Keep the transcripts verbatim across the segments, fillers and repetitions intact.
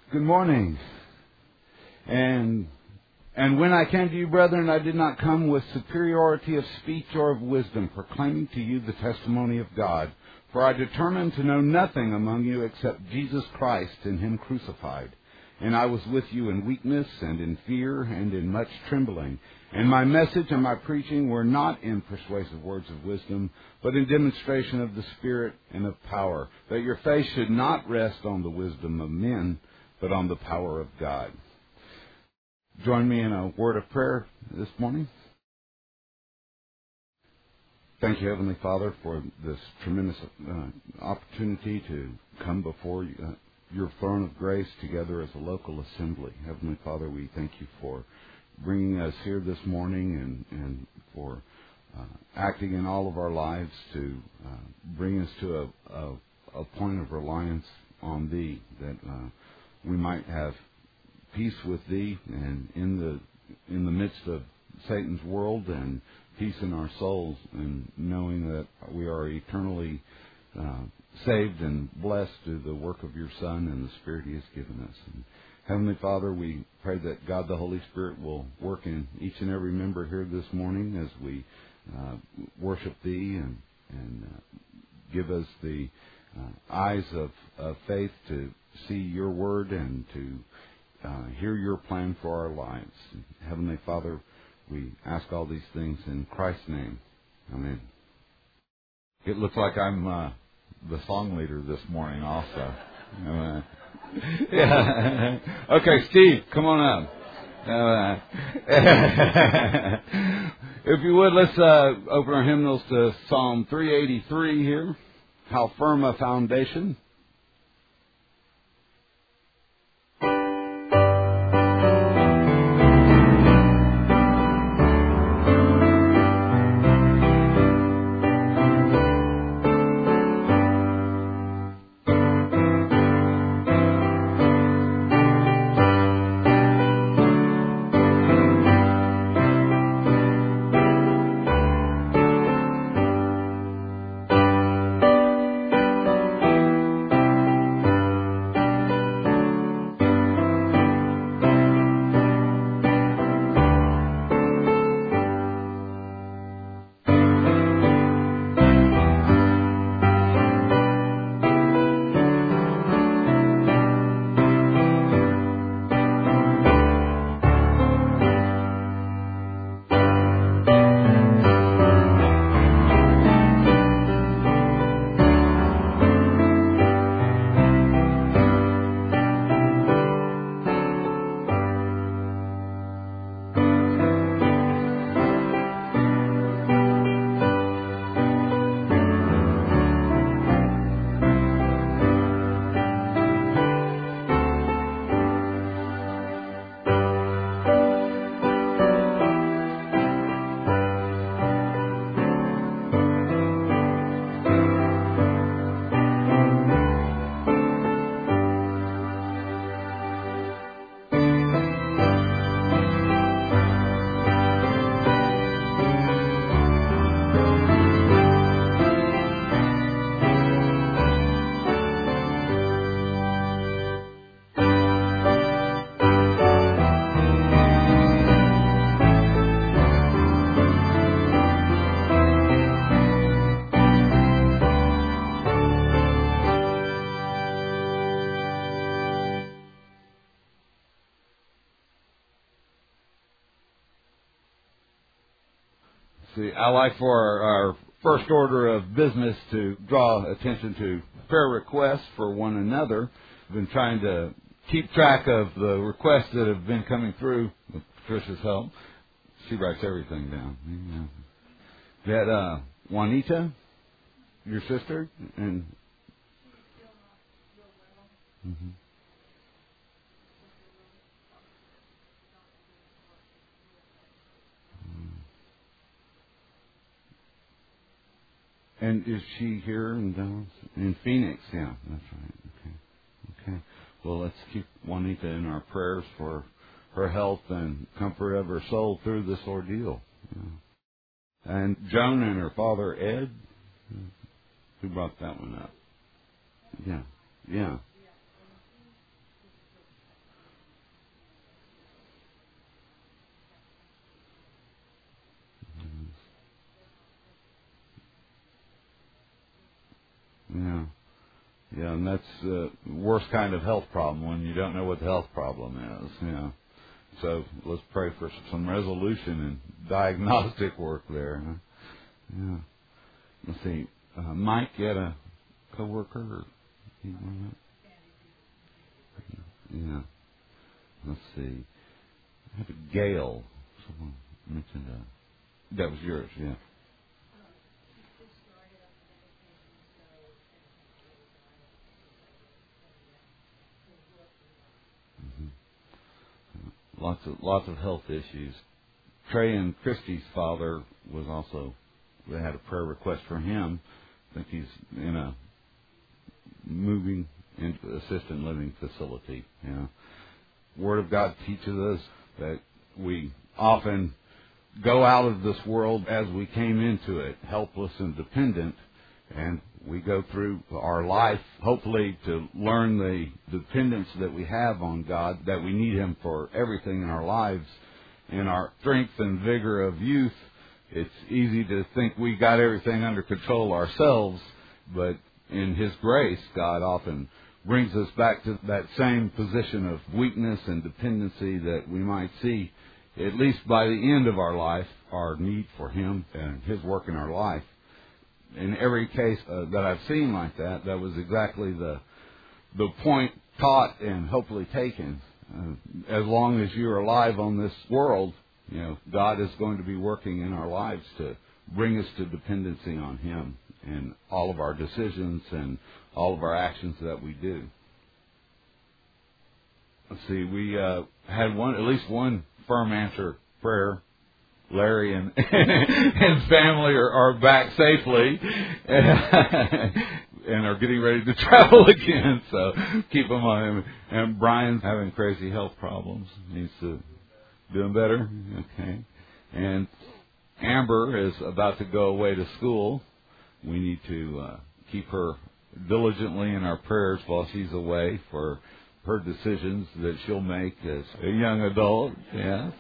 Good morning. And and when I came to you, brethren, I did not come with superiority of speech or of wisdom, proclaiming to you the testimony of God. For I determined to know nothing among you except Jesus Christ and Him crucified. And I was with you in weakness and in fear and in much trembling. And my message and my preaching were not in persuasive words of wisdom, but in demonstration of the Spirit and of power, that your faith should not rest on the wisdom of men, but on the power of God. Join me in a word of prayer this morning. Thank you, Heavenly Father, for this tremendous uh, opportunity to come before you, uh, your throne of grace together as a local assembly. Heavenly Father, we thank you for bringing us here this morning and, and for uh, acting in all of our lives to uh, bring us to a, a, a point of reliance on Thee, that uh, we might have peace with Thee and in the in the midst of Satan's world, and peace in our souls, and knowing that we are eternally uh, saved and blessed through the work of your Son and the Spirit He has given us. And Heavenly Father, we pray that God the Holy Spirit will work in each and every member here this morning as we uh, worship Thee, and, and uh, give us the uh, eyes of, of faith to see your word and to uh, hear your plan for our lives. And Heavenly Father, we ask all these things in Christ's name. Amen. It looks like I'm uh, the song leader this morning also. Uh, yeah. Okay, Steve, come on up. Uh, if you would, let's uh, open our hymnals to Psalm three eighty-three here. How firm a foundation. See, I like for our, our first order of business to draw attention to prayer requests for one another. I've been trying to keep track of the requests that have been coming through with Patricia's help. She writes everything down. Yeah. That uh, Juanita, your sister, and mm-hmm. And is she here in Dallas? In Phoenix? Yeah, that's right. Okay. Okay. Well, let's keep Juanita in our prayers for her health and comfort of her soul through this ordeal. Yeah. And Joan and her father Ed, who brought that one up? Yeah. Yeah. Yeah. Yeah, and that's the worst kind of health problem when you don't know what the health problem is. Yeah. So let's pray for some resolution and diagnostic work there. Huh? Yeah. Let's see. Uh, Mike, you had a coworker? Or yeah. Let's see. I have a Gail. Someone mentioned that. That was yours, yeah. Mm-hmm. Lots of lots of health issues. Trey and Christy's father was also. They had a prayer request for him. I think he's in a moving into assisted living facility. You know, Word of God teaches us that we often go out of this world as we came into it, helpless and dependent, and we go through our life, hopefully, to learn the dependence that we have on God, that we need Him for everything in our lives. In our strength and vigor of youth, it's easy to think we got everything under control ourselves, but in His grace, God often brings us back to that same position of weakness and dependency that we might see, at least by the end of our life, our need for Him and His work in our life. In every case uh, that I've seen like that, that was exactly the the point taught and hopefully taken. Uh, as long as you're alive on this world, you know, God is going to be working in our lives to bring us to dependency on Him in all of our decisions and all of our actions that we do. Let's see, we uh, had one, at least one firm answer prayer. Larry and his family are, are back safely and are getting ready to travel again. So keep them on him. And Brian's having crazy health problems. He's uh, doing better. Okay. And Amber is about to go away to school. We need to uh, keep her diligently in our prayers while she's away for her decisions that she'll make as a young adult. Yeah.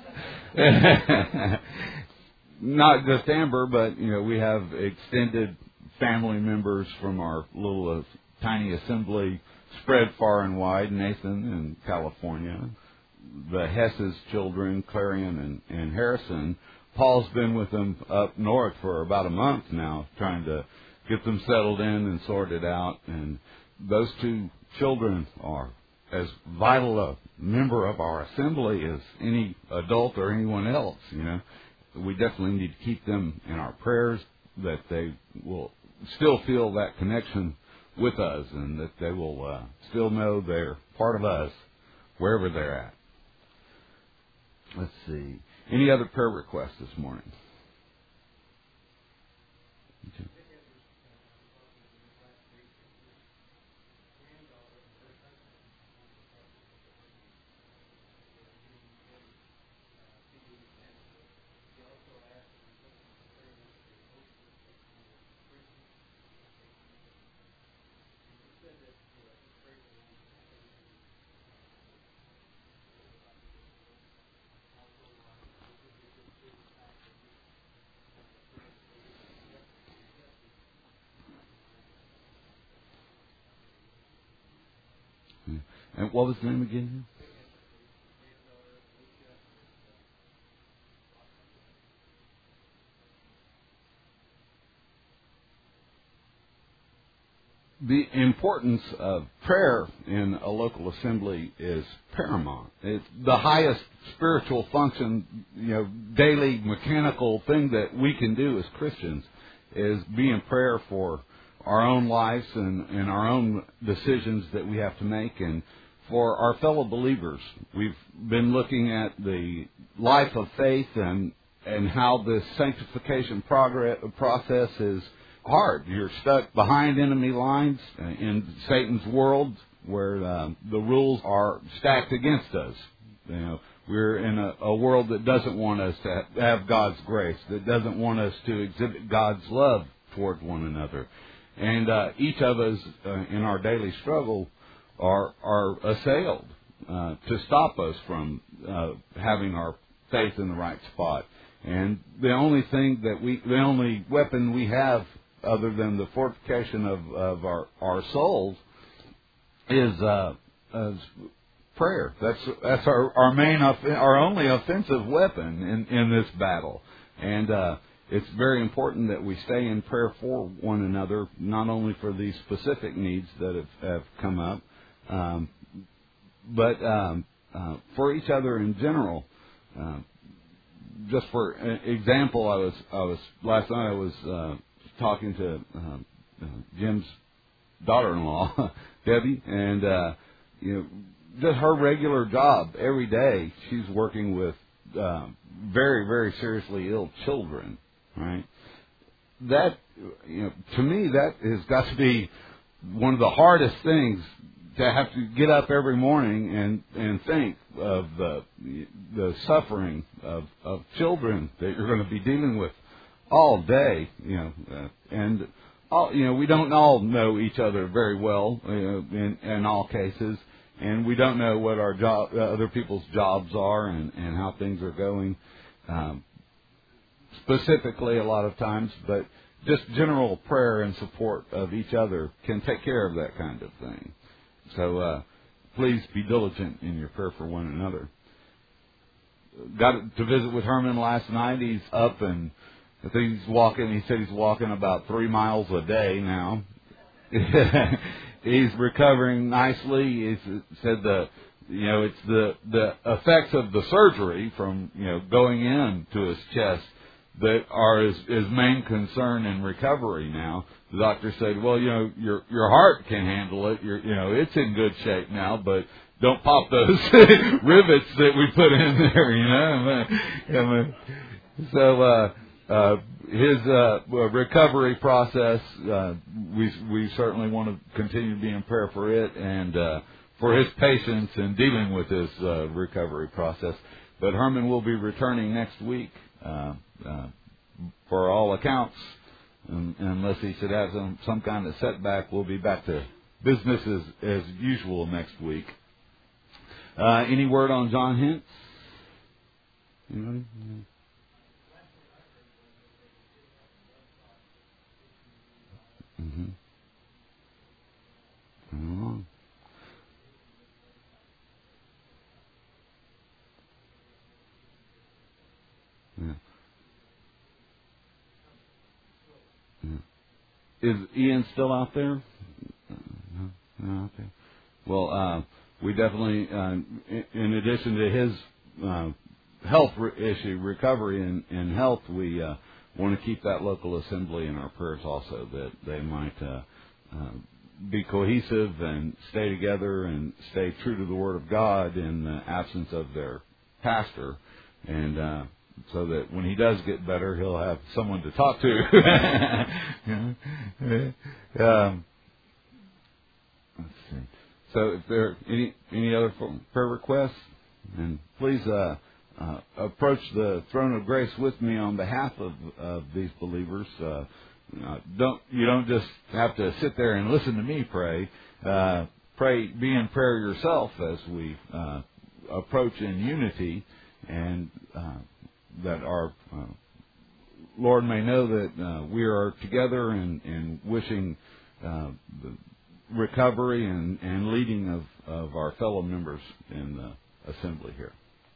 Not just Amber, but you know, we have extended family members from our little uh, tiny assembly spread far and wide. Nathan in California, the Hess's children, Clarion and, and Harrison. Paul's been with them up north for about a month now, trying to get them settled in and sorted out. And those two children are as vital a member of our assembly as any adult or anyone else. You know, we definitely need to keep them in our prayers, that they will still feel that connection with us, and that they will uh, still know they're part of us wherever they're at. Let's see. Any other prayer requests this morning? Okay. And what was the name again? The importance of prayer in a local assembly is paramount. It's the highest spiritual function, you know, daily mechanical thing that we can do as Christians is be in prayer for our own lives and, and our own decisions that we have to make, and for our fellow believers. We've been looking at the life of faith and and how this sanctification progress, process is hard. You're stuck behind enemy lines in Satan's world where uh, the rules are stacked against us. You know, we're in a, a world that doesn't want us to have God's grace, that doesn't want us to exhibit God's love toward one another. And uh, each of us uh, in our daily struggle are are assailed uh, to stop us from uh, having our faith in the right spot. And the only thing that we, the only weapon we have other than the fortification of, of our, our souls, is, uh, is prayer. That's that's our, our main, our only offensive weapon in, in this battle. And uh, it's very important that we stay in prayer for one another, not only for these specific needs that have, have come up, um, but um, uh, for each other in general. Uh, just for example, I was I was last night I was uh, talking to uh, uh, Jim's daughter-in-law, Debbie, and uh, you know, just her regular job every day. She's working with uh, very very seriously ill children. Right? That, you know, to me, that has got to be one of the hardest things, to have to get up every morning and, and think of the the suffering of, of children that you're going to be dealing with all day. You know, uh, and all, you know, we don't all know each other very well, you know, in, in all cases, and we don't know what our job, uh, other people's jobs are, and, and how things are going. Um, specifically a lot of times, but just general prayer and support of each other can take care of that kind of thing. So uh, please be diligent in your prayer for one another. Got to visit with Herman last night. He's up and I think he's walking, he said he's walking about three miles a day now. He's recovering nicely. He said the you know, it's the, the effects of the surgery from, you know, going into his chest that are his, his main concern in recovery now. The doctor said, well, you know, your your heart can handle it. You're, you know, it's in good shape now, but don't pop those rivets that we put in there, you know. I mean, so uh, uh, his uh, recovery process, uh, we we certainly want to continue to be in prayer for it and uh, for his patience in dealing with this uh, recovery process. But Herman will be returning next week. Uh, uh, for all accounts, um, unless he should have some, some kind of setback, we'll be back to business as, as usual next week. Uh, any word on John Hintz? Anybody? Mm-hmm. Come along. Yeah. Yeah. Is Ian still out there? No, no, okay. Well, uh, we definitely, uh, in, in addition to his uh, health re- issue, recovery and, and health, we uh, want to keep that local assembly in our prayers also, that they might uh, uh, be cohesive and stay together and stay true to the Word of God in the absence of their pastor, and uh, so that when he does get better, he'll have someone to talk to. um, let's see. So, if there are any any other prayer requests, and please uh, uh, approach the throne of grace with me on behalf of of these believers. Uh, uh, don't you don't just have to sit there and listen to me pray. Uh, pray, be in prayer yourself as we uh, approach in unity, and uh, that our uh, Lord may know that uh, we are together and, and wishing uh, the recovery and, and leading of, of our fellow members in the assembly here.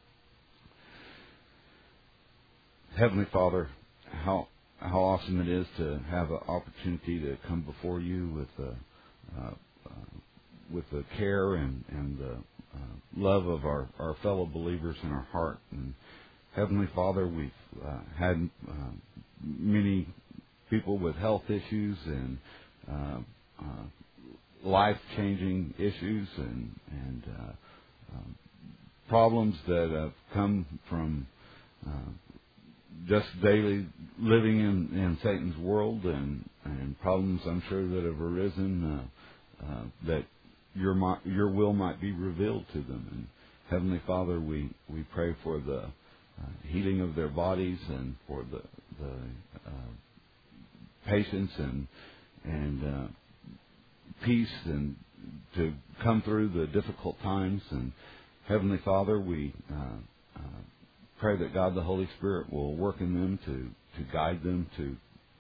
Heavenly Father, how how awesome it is to have an opportunity to come before you with the uh, uh, with the care and, and the uh, love of our, our fellow believers in our heart. And Heavenly Father, we've uh, had uh, many people with health issues and uh, uh, life-changing issues and, and uh, uh, problems that have come from uh, just daily living in, in Satan's world, and, and problems I'm sure that have arisen uh, uh, that your your will might be revealed to them. And Heavenly Father, we, we pray for the uh, healing of their bodies and for the the uh, patience and and uh, peace and to come through the difficult times. And Heavenly Father, we uh, uh, pray that God the Holy Spirit will work in them to, to guide them, to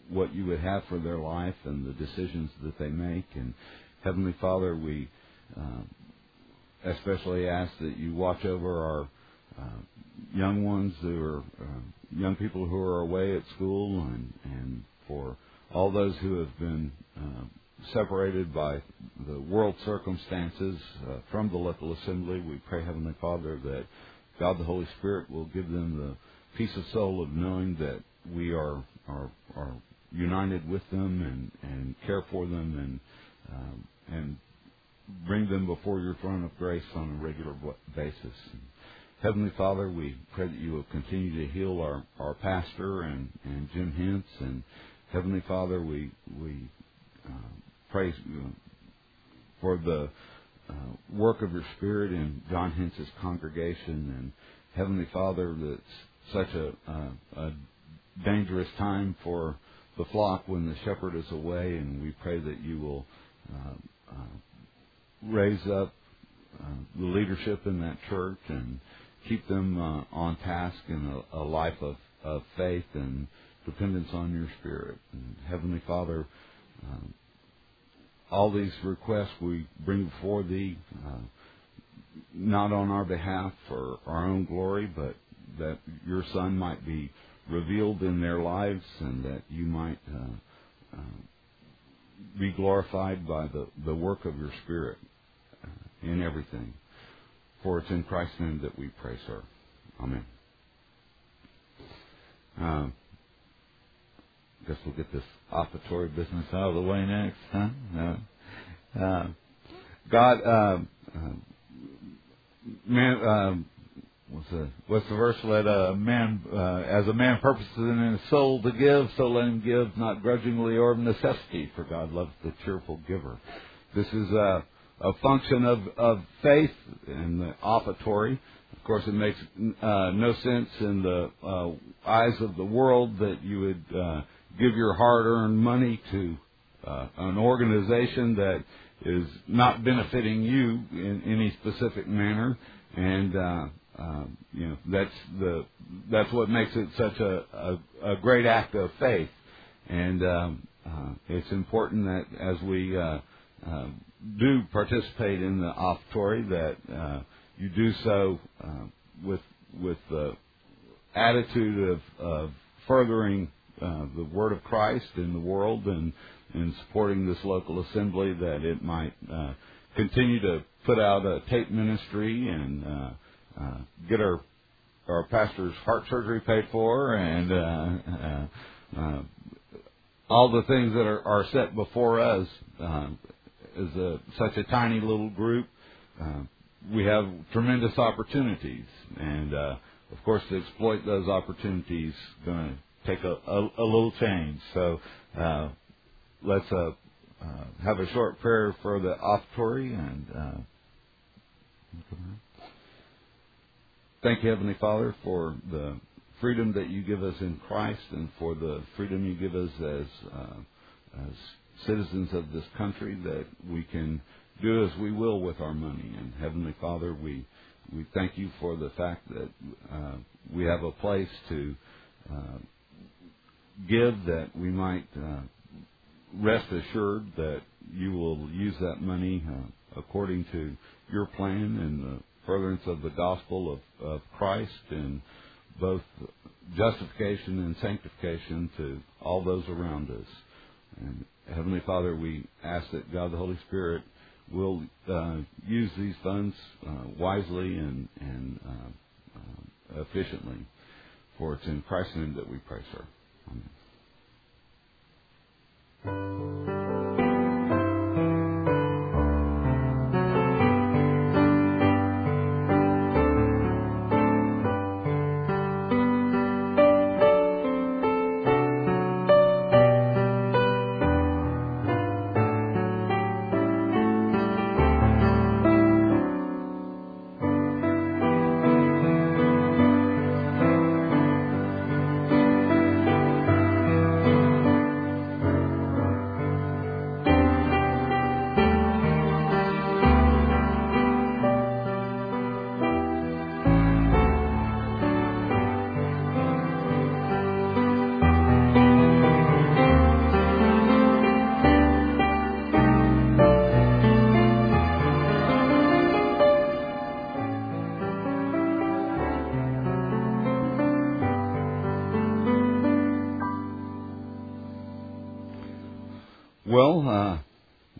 what you would have for their life and the decisions that they make. And Heavenly Father, we uh, especially ask that you watch over our uh, young ones who are uh, young people who are away at school, and, and for all those who have been uh, separated by the world circumstances uh, from the local assembly. We pray, Heavenly Father, that God the Holy Spirit will give them the peace of soul of knowing that we are are, are united with them and, and care for them and um, and bring them before your throne of grace on a regular basis. And Heavenly Father, we pray that you will continue to heal our, our pastor and, and Jim Hintz. And Heavenly Father, we we uh, pray for the uh, work of your Spirit in John Hintz's congregation. And Heavenly Father, that's such a, a, a dangerous time for the flock when the shepherd is away, and we pray that you will uh, uh, raise up uh, the leadership in that church and keep them uh, on task in a, a life of, of faith and dependence on your Spirit. And Heavenly Father, uh, all these requests we bring before Thee, uh, not on our behalf for our own glory, but that your Son might be revealed in their lives and that you might uh, uh, be glorified by the, the work of your Spirit uh, in everything. For it's in Christ's name that we pray, sir. Amen. Uh, guess we'll get this offertory business out of the way next, huh? Uh, uh, God, uh, uh, man, uh, what's the what's the verse? Let a man, uh, as a man purposes in his soul to give, so let him give, not grudgingly or of necessity, for God loves the cheerful giver. This is a, a function of, of faith in the offertory. Of course, it makes uh, no sense in the uh, eyes of the world that you would uh, give your hard-earned money to uh, an organization that is not benefiting you in any specific manner, and uh, uh, you know that's the that's what makes it such a, a, a great act of faith. And um, uh, it's important that as we uh, uh, do participate in the offertory, that uh, you do so uh, with with the attitude of, of furthering uh, the Word of Christ in the world and, and supporting this local assembly, that it might uh, continue to put out a tape ministry and uh, uh, get our our pastor's heart surgery paid for, and uh, uh, uh, all the things that are, are set before us. Uh, as a, such a tiny little group, uh, we have tremendous opportunities, and uh, of course, to exploit those opportunities is going to take a, a, a little change. So uh, let's uh, uh, have a short prayer for the offertory. And uh, thank you, Heavenly Father, for the freedom that you give us in Christ, and for the freedom you give us as uh, as citizens of this country, that we can do as we will with our money. And Heavenly Father, we we thank you for the fact that uh, we have a place to uh, give, that we might uh, rest assured that you will use that money uh, according to your plan and the furtherance of the gospel of, of Christ, and both justification and sanctification to all those around us. And Heavenly Father, we ask that God the Holy Spirit will uh, use these funds uh, wisely and, and uh, uh, efficiently. For it's in Christ's name that we pray, sir. Amen.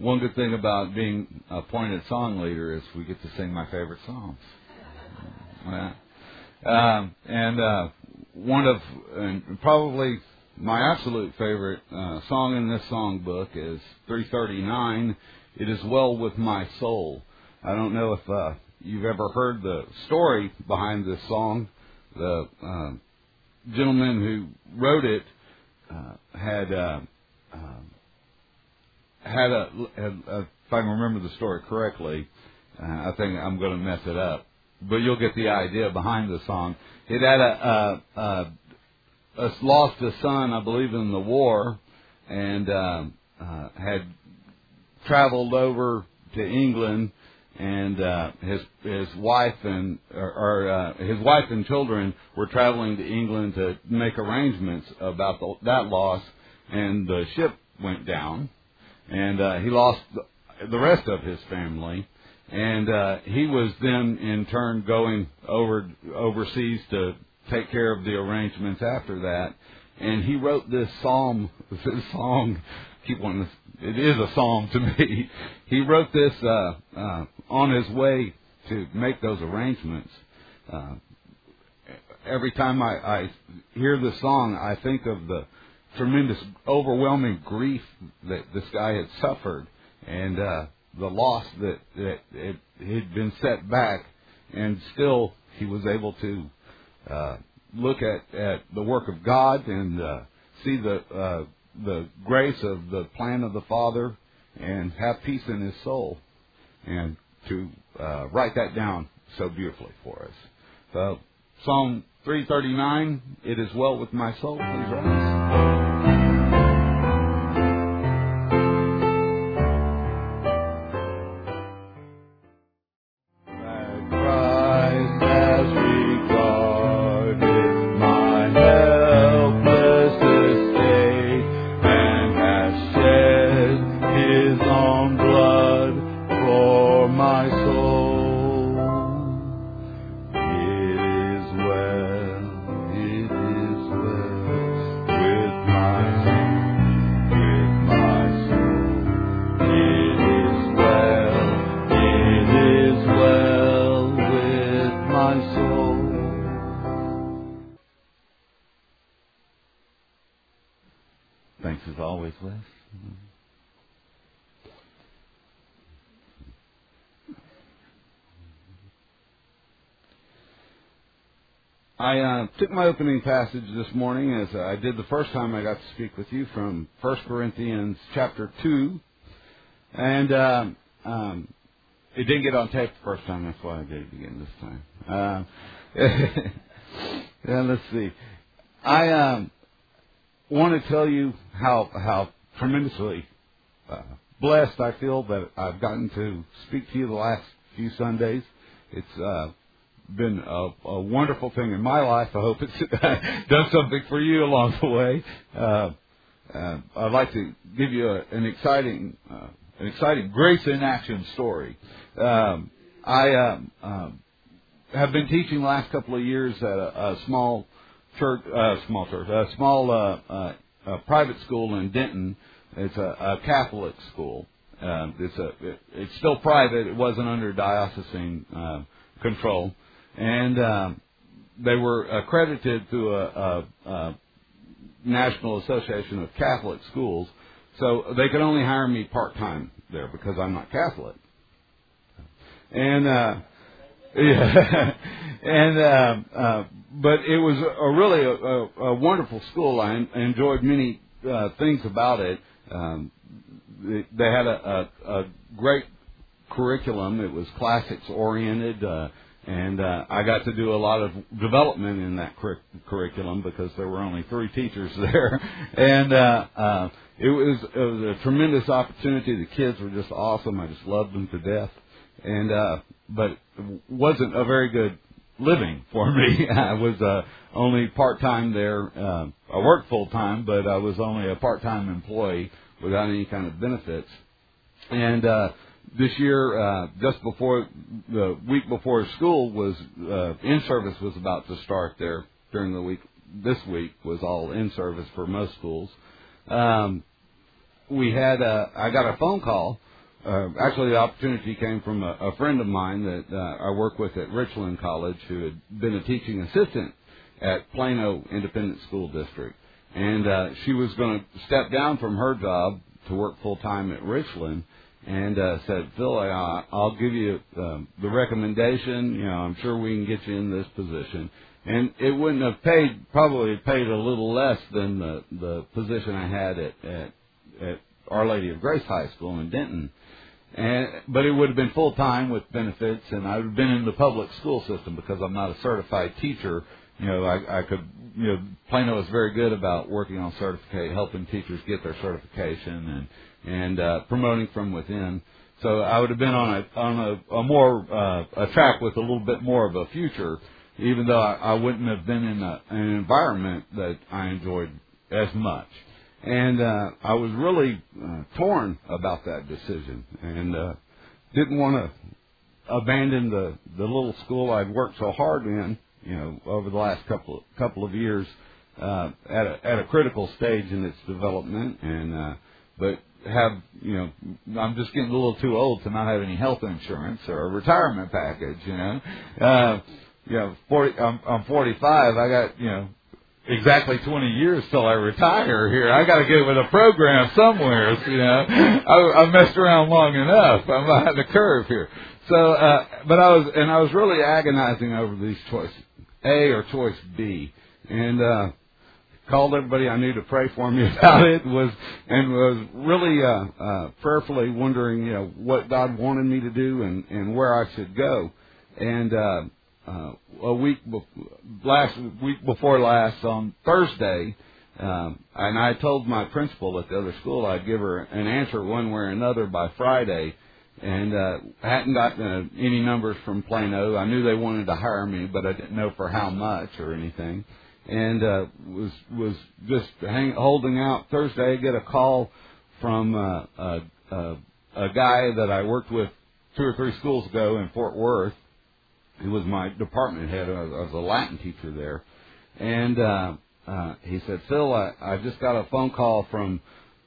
one good thing about being appointed song leader is we get to sing my favorite songs. Yeah. Um, and uh, one of and probably my absolute favorite uh, song in this songbook is three thirty-nine, It Is Well With My Soul. I don't know if uh, you've ever heard the story behind this song. The uh, gentleman who wrote it uh, had, uh, uh, had, a, had a, if I remember the story correctly, uh, I think I'm going to mess it up, but you'll get the idea behind the song. It had a, a, a Uh, lost a son, I believe, in the war, and uh, uh, had traveled over to England, and uh, his his wife and or, or uh, his wife and children were traveling to England to make arrangements about the, that loss, and the ship went down, and uh, he lost the, the rest of his family, and uh, he was then in turn going over overseas to take care of the arrangements after that, and he wrote this psalm, this song. Keep wanting to, it is a psalm to me. He wrote this uh, uh, on his way to make those arrangements. Uh, every time I, I hear the song, I think of the tremendous, overwhelming grief that this guy had suffered, and uh, the loss that, that it had been set back, and still he was able to Uh, look at, at the work of God and uh, see the uh, the grace of the plan of the Father and have peace in his soul, and to uh, write that down so beautifully for us. So, Psalm three thirty-nine, It Is Well With My Soul. Please rise. Thanks as always, Wes. I uh, took my opening passage this morning, as I did the first time I got to speak with you, from First Corinthians chapter two. And uh, um, it didn't get on tape the first time, that's why I did it again this time. Uh, yeah, let's see. I um, want to tell you how how tremendously uh, blessed I feel that I've gotten to speak to you the last few Sundays. It's uh, been a, a wonderful thing in my life. I hope it's done something for you along the way. Uh, uh, I'd like to give you a, an exciting, uh, an exciting grace in action story. Um, I um, um, have been teaching the last couple of years at a, a small church, uh, small church, a small uh, uh, uh, private school in Denton. It's a, a Catholic school. Uh, it's a, it, it's still private. It wasn't under diocesan uh, control. And uh, they were accredited through a, a, a National Association of Catholic Schools, so they could only hire me part-time there because I'm not Catholic. And uh, yeah, and uh, uh, but it was a really a, a, a wonderful school. I enjoyed many uh, things about it. Um, they, they had a, a, a great curriculum. It was classics oriented. Uh, And uh, I got to do a lot of development in that cur- curriculum because there were only three teachers there, and uh, uh, it was it was a tremendous opportunity. The kids were just awesome. I just loved them to death, and uh, but it wasn't a very good living for me. I was uh, only part time there. Uh, I worked full time, but I was only a part time employee without any kind of benefits, and. Uh, This year, uh, just before the week before school was uh, in service was about to start there during the week. This week was all in service for most schools. Um, we had a, I got a phone call uh, actually the opportunity came from a, a friend of mine that uh, I work with at Richland College, who had been a teaching assistant at Plano Independent School District. And uh, she was going to step down from her job to work full-time at Richland, and uh, said, Phil, I, I'll give you uh, the recommendation. You know, I'm sure we can get you in this position. And it wouldn't have paid, probably paid a little less than the, the position I had at, at, at Our Lady of Grace High School in Denton. And, but it would have been full-time with benefits, and I would have been in the public school system because I'm not a certified teacher. You know, I, I could, you know, Plano is very good about working on certificate, helping teachers get their certification and, and, uh, promoting from within. So I would have been on a, on a, a more, uh, a track with a little bit more of a future, even though I, I wouldn't have been in a, an environment that I enjoyed as much. And, uh, I was really, uh, torn about that decision and, uh, didn't want to abandon the, the little school I'd worked so hard in, you know, over the last couple couple of years, uh, at a at a critical stage in its development, and uh, but have you know, I'm just getting a little too old to not have any health insurance or a retirement package, you know, uh, you know, forty, I'm, I'm forty-five, I got you know exactly twenty years till I retire here. I got to get with a program somewhere, you know. I, I messed around long enough. I'm behind the curve here. So, uh, but I was, and I was really agonizing over these choices, A or choice B, and uh, called everybody I knew to pray for me about it. Was and was really uh, uh, prayerfully wondering, you know, what God wanted me to do and, and where I should go. And uh, uh, a week, be- last week before last, on Thursday, um, and I told my principal at the other school I'd give her an answer one way or another by Friday. And uh, I hadn't gotten uh, any numbers from Plano. I knew they wanted to hire me, but I didn't know for how much or anything. And uh, was was just hang, holding out. Thursday, I get a call from uh, a, a, a guy that I worked with two or three schools ago in Fort Worth. He was my department head. I was a Latin teacher there. And uh, uh, he said, Phil, I, I just got a phone call from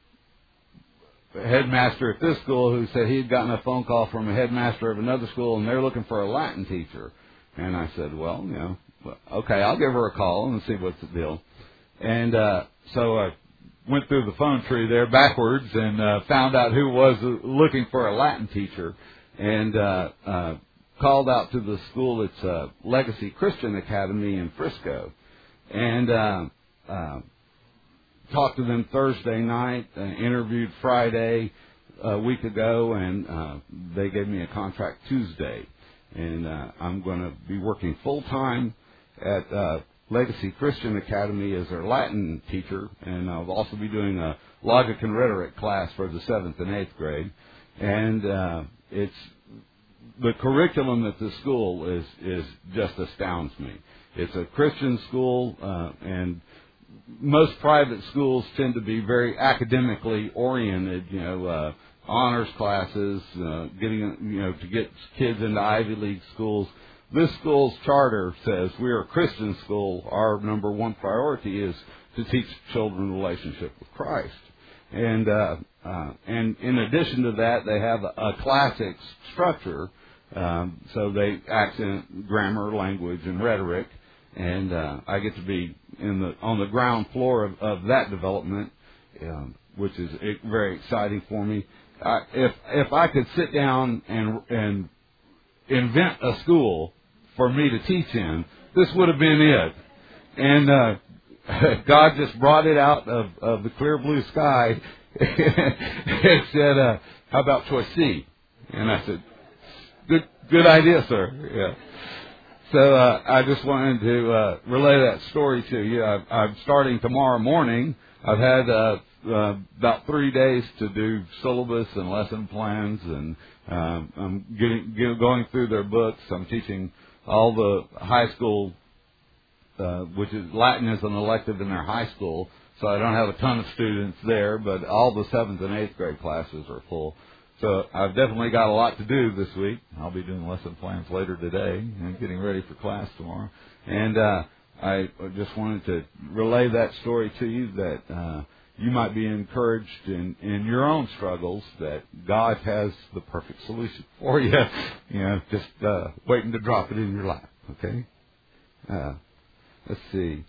headmaster at this school who said he'd gotten a phone call from a headmaster of another school, and they're looking for a Latin teacher. And I said, well, you know, okay, I'll give her a call and see what's the deal. And uh, so I went through the phone tree there backwards and uh, found out who was looking for a Latin teacher, and uh, uh, called out to the school. It's uh, Legacy Christian Academy in Frisco. And uh, uh talked to them Thursday night, uh, interviewed Friday a week ago, and uh, they gave me a contract Tuesday. And uh, I'm going to be working full-time at uh, Legacy Christian Academy as their Latin teacher, and I'll also be doing a logic and rhetoric class for the seventh and eighth grade. And uh, it's the curriculum at the school is, is just astounds me. It's a Christian school, uh, and most private schools tend to be very academically oriented, you know, uh, honors classes, uh, getting, you know, to get kids into Ivy League schools. This school's charter says we're a Christian school. Our number one priority is to teach children relationship with Christ. And, uh, uh, and in addition to that, they have a, a classics structure. Um, so they accent grammar, language, and rhetoric. And uh, I get to be in the on the ground floor of, of that development, um, which is very exciting for me. Uh, if if I could sit down and and invent a school for me to teach in, this would have been it. And uh, God just brought it out of, of the clear blue sky and said, uh, "How about choice C?" And I said, "Good good idea, sir." Yeah. So uh, I just wanted to uh, relay that story to you. I, I'm starting tomorrow morning. I've had uh, uh, about three days to do syllabus and lesson plans, and um, I'm getting, get, going through their books. I'm teaching all the high school, uh, which is Latin is an elective in their high school, so I don't have a ton of students there, but all the seventh and eighth grade classes are full. So I've definitely got a lot to do this week. I'll be doing lesson plans later today and getting ready for class tomorrow. And uh, I just wanted to relay that story to you that, uh, you might be encouraged in, in your own struggles that God has the perfect solution for you. You know, just uh, waiting to drop it in your lap. Okay? Uh, let's see.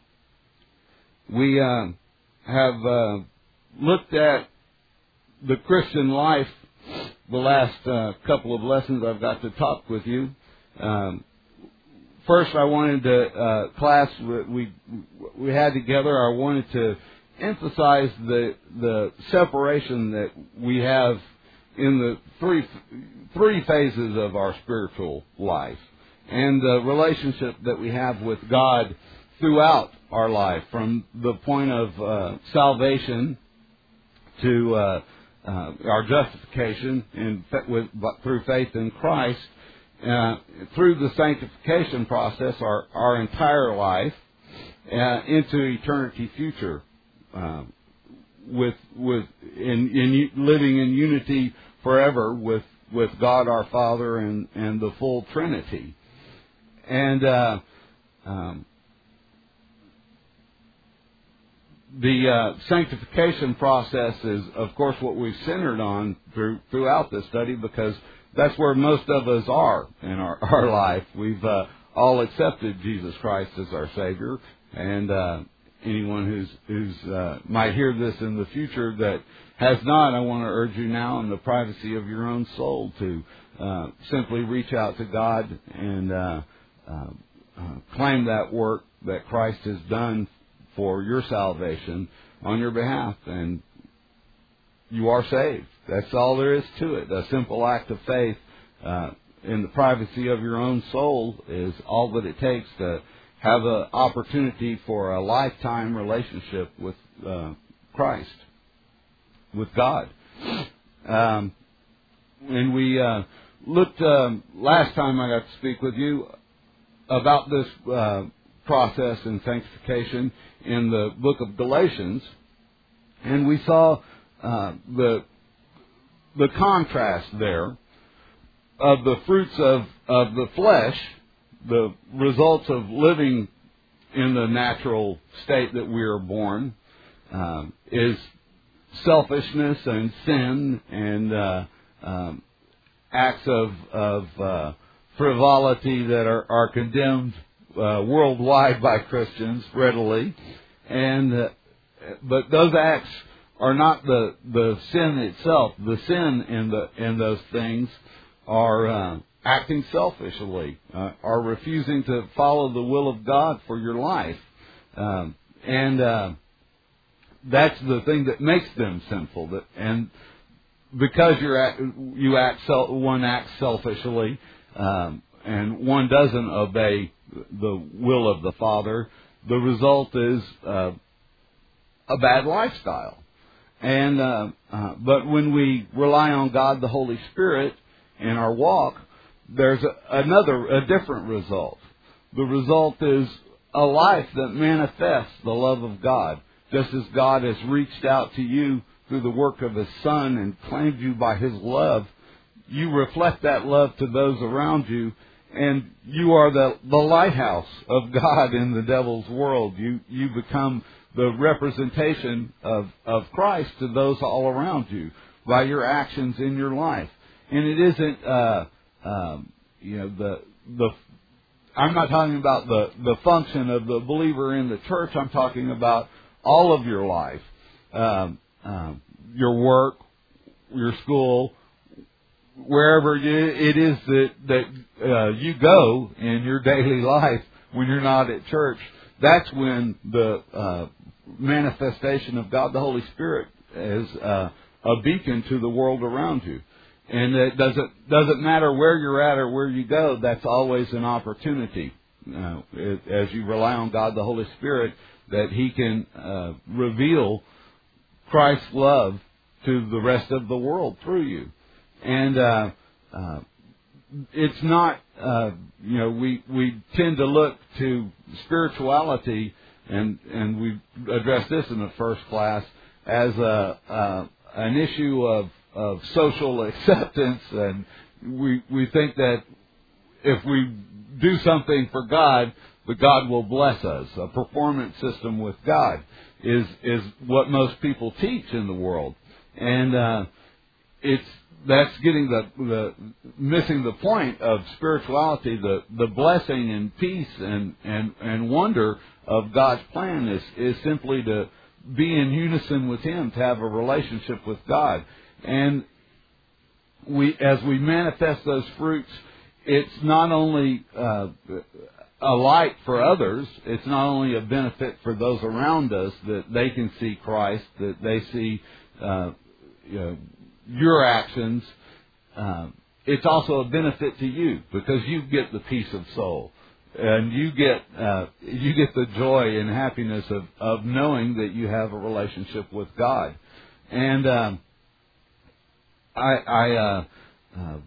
We uh, have uh, looked at the Christian life the last uh, couple of lessons I've got to talk with you. Um, first, I wanted to, uh, class we we had together, I wanted to emphasize the the separation that we have in the three three phases of our spiritual life, and the relationship that we have with God throughout our life, from the point of uh, salvation to uh, uh, our justification in, with, through faith in Christ, uh, through the sanctification process, our, our entire life, uh, into eternity future, uh, with with in, in living in unity forever with with God our Father and, and the full Trinity, and uh, um, the uh, sanctification process is, of course, what we've centered on through, throughout this study, because that's where most of us are in our, our life. We've uh, all accepted Jesus Christ as our Savior, and uh, anyone who's who's uh, might hear this in the future that has not, I want to urge you now, in the privacy of your own soul, to uh, simply reach out to God and uh, uh, uh, claim that work that Christ has done for your salvation on your behalf, and you are saved. That's all there is to it. A simple act of faith uh, in the privacy of your own soul is all that it takes to have an opportunity for a lifetime relationship with uh, Christ, with God. Um, and we uh, looked um, last time I got to speak with you about this uh, process in sanctification in the book of Galatians, and we saw uh, the the contrast there of the fruits of, of the flesh, the results of living in the natural state that we are born, um, is selfishness and sin and uh, um, acts of, of uh, frivolity that are, are condemned Uh, worldwide by Christians readily, and uh, but those acts are not the the sin itself. The sin in the in those things are uh, acting selfishly, uh, are refusing to follow the will of God for your life, um, and uh, that's the thing that makes them sinful. That and because you're act, you act one acts selfishly, um, and one doesn't obey the will of the Father, the result is uh, a bad lifestyle. And uh, uh, but when we rely on God, the Holy Spirit, in our walk, there's a, another, a different result. The result is a life that manifests the love of God, just as God has reached out to you through the work of His Son and claimed you by His love. You reflect that love to those around you, and you are the, the lighthouse of God in the devil's world. You you become the representation of, of Christ to those all around you by your actions in your life. And it isn't, uh, um, you know, the the. I'm not talking about the, the function of the believer in the church. I'm talking about all of your life, um, um, your work, your school, wherever you, it is that that uh, you go in your daily life when you're not at church. That's when the uh, manifestation of God, the Holy Spirit, is uh, a beacon to the world around you. And it doesn't doesn't matter where you're at or where you go. That's always an opportunity, uh, as you rely on God, the Holy Spirit, that He can uh, reveal Christ's love to the rest of the world through you. And uh, uh, it's not, uh, you know, we, we tend to look to spirituality, and, and we addressed this in the first class, as a, uh, an issue of, of social acceptance. And we, we think that if we do something for God, but God will bless us. A performance system with God is is what most people teach in the world, and uh, it's that's getting the the missing the point of spirituality. The the blessing and peace and and and wonder of God's plan is is simply to be in unison with Him, to have a relationship with God, and we as we manifest those fruits, it's not only uh, a light for others, it's not only a benefit for those around us that they can see Christ, that they see uh, you know, your actions. Uh, it's also a benefit to you because you get the peace of soul, and you get uh, you get the joy and happiness of, of knowing that you have a relationship with God. And um, I, I uh, uh,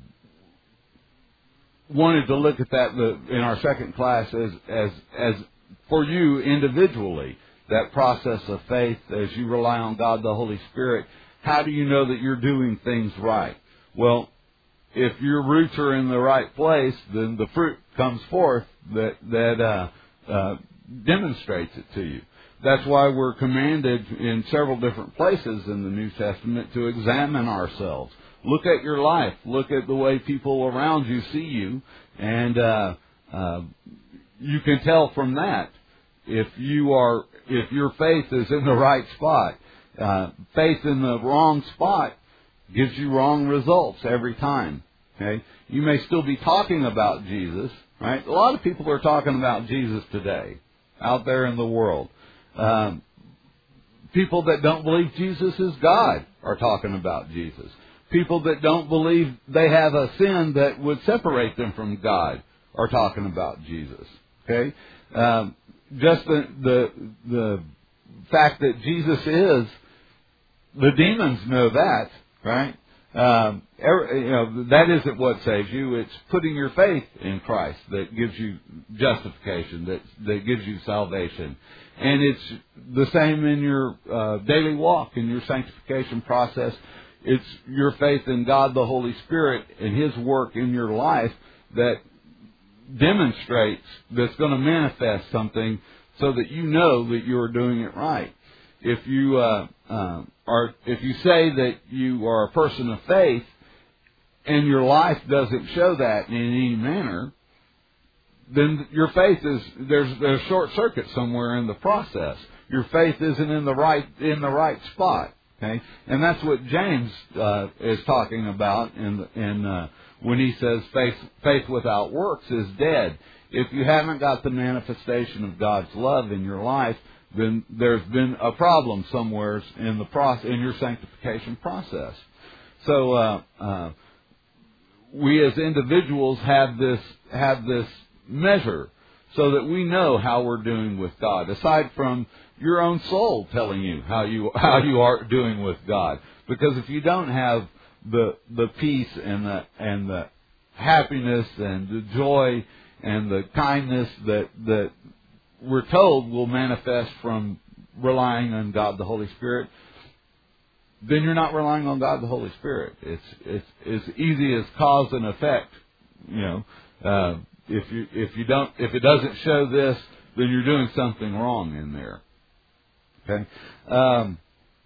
wanted to look at that in our second class as as as for you individually, that process of faith as you rely on God the Holy Spirit. How do you know that you're doing things right? Well, if your roots are in the right place, then the fruit comes forth that that uh, uh, demonstrates it to you. That's why we're commanded in several different places in the New Testament to examine ourselves. Look at your life. Look at the way people around you see you, and uh, uh, you can tell from that if you are if your faith is in the right spot. Uh, faith in the wrong spot gives you wrong results every time. Okay, you may still be talking about Jesus, right? A lot of people are talking about Jesus today out there in the world. Um, people that don't believe Jesus is God are talking about Jesus. People that don't believe they have a sin that would separate them from God are talking about Jesus. Okay, um, just the the the fact that Jesus is, the demons know that, right? Um, every, you know, that isn't what saves you. It's putting your faith in Christ that gives you justification, that that gives you salvation, and it's the same in your uh, daily walk, in your sanctification process. It's your faith in God the Holy Spirit and His work in your life that demonstrates, that's going to manifest something so that you know that you're doing it right. If you uh, uh, are, if you say that you are a person of faith and your life doesn't show that in any manner, then your faith is there's there's a short circuit somewhere in the process. Your faith isn't in the right in the right spot. Okay, and that's what James uh, is talking about in in uh, when he says faith faith without works is dead. If you haven't got the manifestation of God's love in your life, then there's been a problem somewhere in the process, in your sanctification process. So uh, uh, we as individuals have this have this measure so that we know how we're doing with God, aside from your own soul telling you how you how you are doing with God. Because if you don't have the the peace and the and the happiness and the joy and the kindness that that we're told will manifest from relying on God the Holy Spirit, then you're not relying on God the Holy Spirit. It's it's as easy as cause and effect. You know, uh, if you if you don't if it doesn't show this, then you're doing something wrong in there. Okay. Um,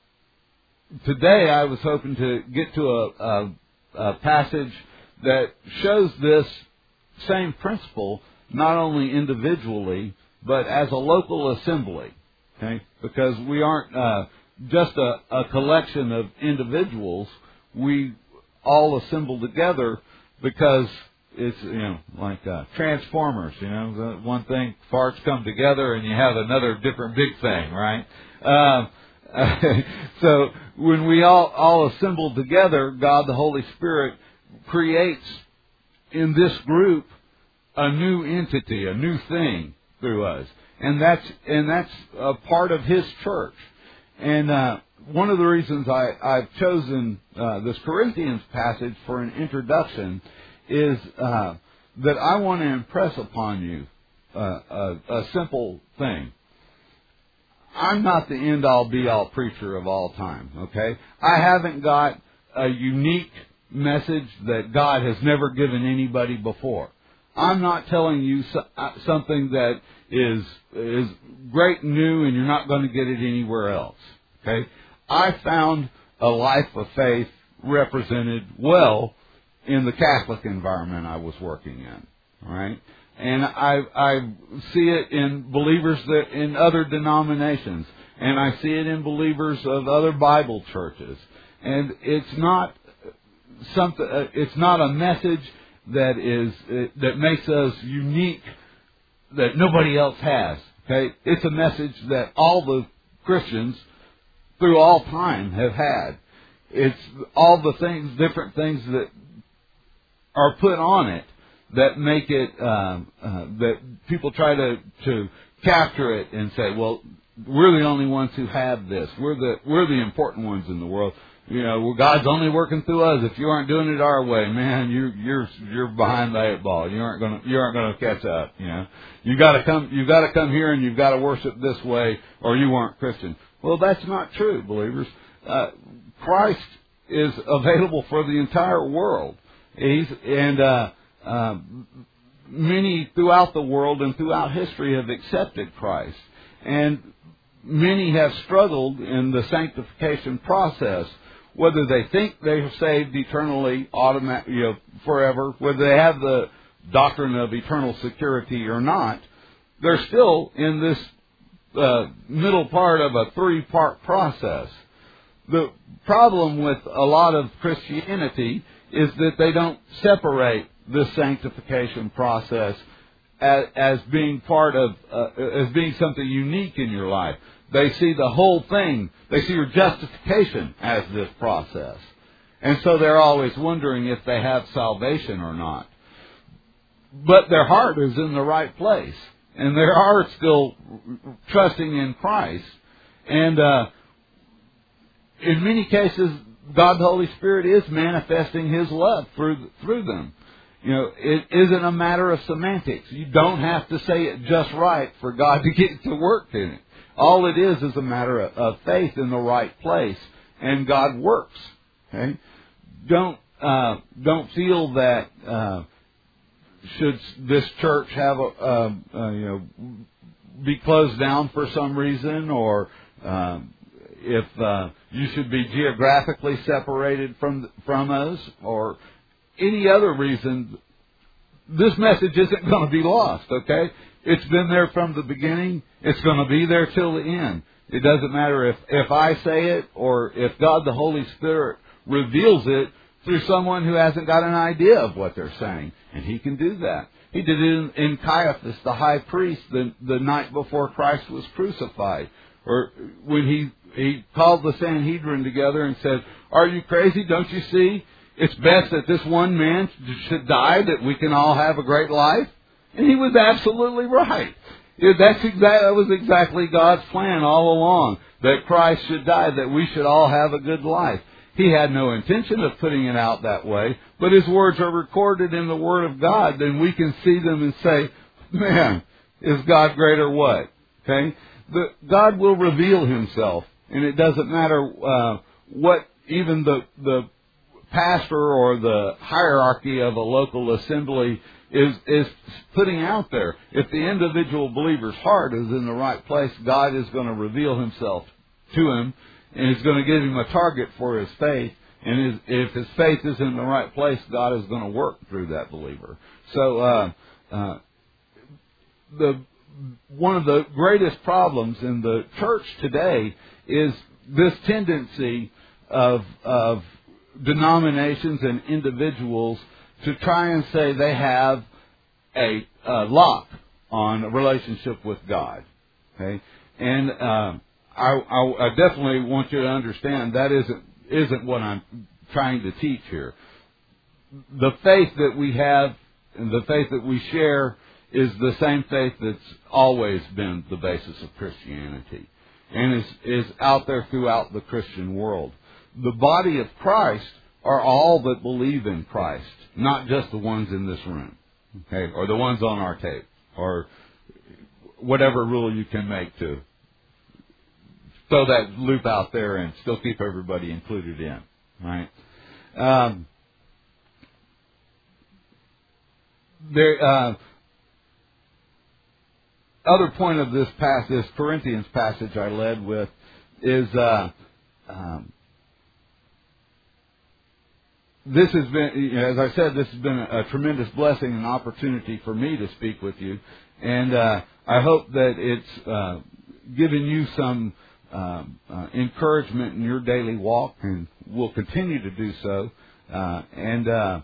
today I was hoping to get to a, a, a passage that shows this same principle not only individually but as a local assembly. Okay, because we aren't uh, just a, a collection of individuals. We all assemble together because it's, you know, like uh, Transformers. You know, the one thing, parts come together and you have another different big thing, right? Um, so when we all, all assemble together, God the Holy Spirit creates in this group a new entity, a new thing through us, and that's and that's a part of His church. And uh, one of the reasons I, I've chosen uh, this Corinthians passage for an introduction is uh, that I want to impress upon you uh, a, a simple thing. I'm not the end-all, be-all preacher of all time, okay? I haven't got a unique message that God has never given anybody before. I'm not telling you so, uh, something that is is great and new and you're not going to get it anywhere else. Okay? I found a life of faith represented well in the Catholic environment I was working in. All right? And I I see it in believers that in other denominations, and I see it in believers of other Bible churches. And it's not something. Uh, it's not a message that is uh, that makes us unique that nobody else has. Okay, it's a message that all the Christians through all time have had. It's all the things, different things that are put on it that make it um, uh, that people try to to capture it and say, well, we're the only ones who have this. We're the we're the important ones in the world. You know, well, God's only working through us. If you aren't doing it our way, man, you you're you're behind the eight ball. You aren't gonna you aren't gonna catch up. You know, you got to come you got to come here and you've got to worship this way, or you aren't Christian. Well, that's not true, believers. Uh, Christ is available for the entire world. He's and uh, uh, many throughout the world and throughout history have accepted Christ, and many have struggled in the sanctification process. Whether they think they're saved eternally, automatic, you know, forever, whether they have the doctrine of eternal security or not, they're still in this uh, middle part of a three-part process. The problem with a lot of Christianity is that they don't separate this sanctification process as, as being part of, uh, as being something unique in your life. They see the whole thing. They see your justification as this process. And so they're always wondering if they have salvation or not. But their heart is in the right place. And they are still trusting in Christ. And uh, in many cases, God the Holy Spirit is manifesting His love through through them. You know, it isn't a matter of semantics. You don't have to say it just right for God to get to work in it. All it is is a matter of, of faith in the right place, and God works. Okay, don't uh, don't feel that uh, should this church have a uh, uh, you know be closed down for some reason, or um, if uh, you should be geographically separated from from us, or any other reason. This message isn't going to be lost. Okay. It's been there from the beginning. It's going to be there till the end. It doesn't matter if, if I say it or if God the Holy Spirit reveals it through someone who hasn't got an idea of what they're saying. And He can do that. He did it in, in Caiaphas, the high priest, the, the night before Christ was crucified. Or when he, he called the Sanhedrin together and said, "Are you crazy? Don't you see? It's best that this one man should die that we can all have a great life." And he was absolutely right. That's exactly, that was exactly God's plan all along, that Christ should die, that we should all have a good life. He had no intention of putting it out that way, but His words are recorded in the Word of God, then we can see them and say, man, is God great or what? Okay? The, God will reveal Himself, and it doesn't matter uh, what even the, the pastor or the hierarchy of a local assembly is is putting out there. If the individual believer's heart is in the right place, God is going to reveal Himself to him, and He's going to give him a target for his faith. And his, if his faith is in the right place, God is going to work through that believer. So, uh, uh, the one of the greatest problems in the church today is this tendency of of denominations and individuals to try and say they have a, a lock on a relationship with God. Okay, and uh, I, I, I definitely want you to understand that isn't isn't what I'm trying to teach here. The faith that we have and the faith that we share is the same faith that's always been the basis of Christianity, and is is out there throughout the Christian world. The body of Christ are all that believe in Christ, not just the ones in this room, okay, or the ones on our tape, or whatever rule you can make to throw that loop out there and still keep everybody included in, right? Um, the uh, other point of this passage, this Corinthians passage I led with, is uh, um, this has been, as I said, this has been a tremendous blessing and opportunity for me to speak with you, and uh, I hope that it's uh, given you some uh, uh, encouragement in your daily walk, and will continue to do so. Uh, and uh,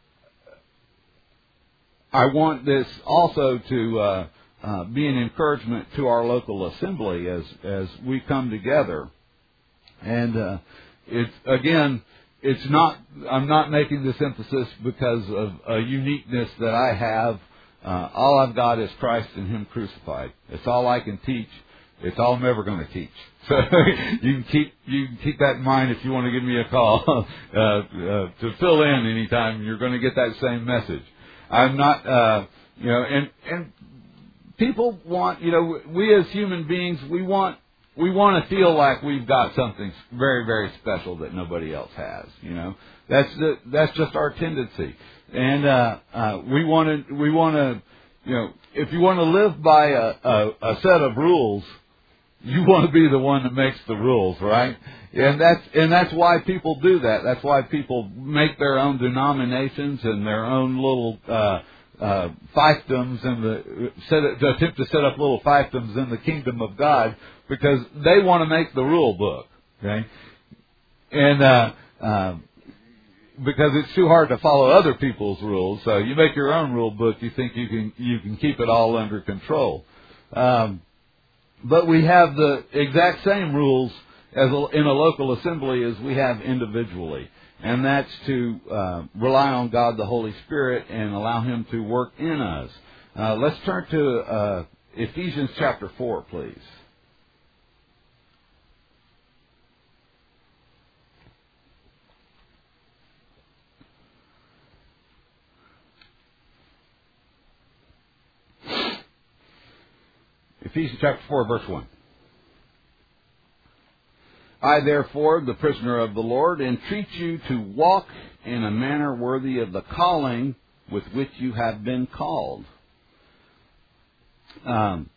I want this also to uh, uh, be an encouragement to our local assembly as as we come together. And uh, it's again. It's not, I'm not making this emphasis because of a uniqueness that I have. Uh, all I've got is Christ and Him crucified. It's all I can teach. It's all I'm ever going to teach. So you can keep, you can keep that in mind if you want to give me a call, uh, uh, to fill in anytime. You're going to get that same message. I'm not, uh, you know, and, and people want, you know, we as human beings, we want, We want to feel like we've got something very, very special that nobody else has. You know, that's the, that's just our tendency, and uh, uh, we want to we want to, you know, if you want to live by a, a, a set of rules, you want to be the one that makes the rules, right? And that's and that's why people do that. That's why people make their own denominations and their own little uh, uh, fiefdoms and the set to attempt to set up little fiefdoms in the kingdom of God. Because they want to make the rule book, okay? And uh, uh, because it's too hard to follow other people's rules, so you make your own rule book. You think you can you can keep it all under control, um, but we have the exact same rules as a, in a local assembly as we have individually, and that's to uh, rely on God, the Holy Spirit, and allow Him to work in us. Uh, let's turn to uh, Ephesians chapter four, please. Ephesians chapter four, verse one. I, therefore, the prisoner of the Lord, entreat you to walk in a manner worthy of the calling with which you have been called. Um,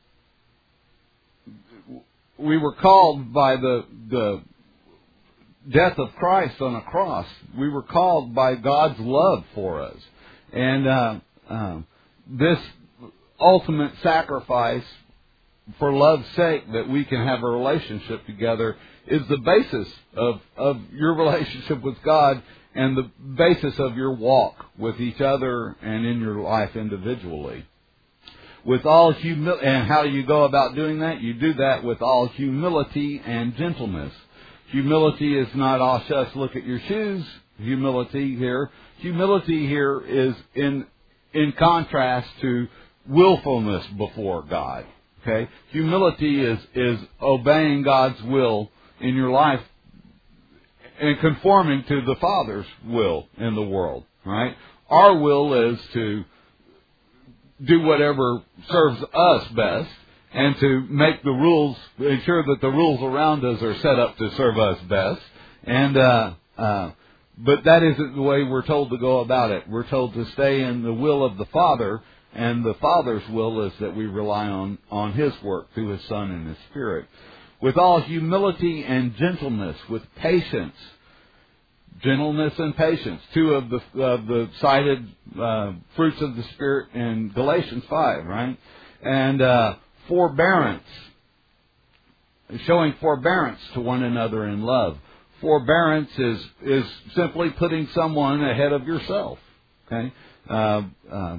we were called by the, the death of Christ on a cross. We were called by God's love for us. And uh, uh, this ultimate sacrifice for love's sake, that we can have a relationship together, is the basis of, of your relationship with God and the basis of your walk with each other and in your life individually. With all humility, and how do you go about doing that? You do that with all humility and gentleness. Humility is not, oh, shucks, look at your shoes. Humility here. Humility here is in in contrast to willfulness before God. Okay, humility is is obeying God's will in your life and conforming to the Father's will in the world. Right? Our will is to do whatever serves us best, and to make the rules, ensure that the rules around us are set up to serve us best. And uh, uh, but that isn't the way we're told to go about it. We're told to stay in the will of the Father. And the Father's will is that we rely on, on His work through His Son and His Spirit. With all humility and gentleness, with patience. Gentleness and patience. Two of the, of the cited uh, fruits of the Spirit in Galatians five, right? And uh, forbearance. Showing forbearance to one another in love. Forbearance is, is simply putting someone ahead of yourself. Okay? Uh, uh,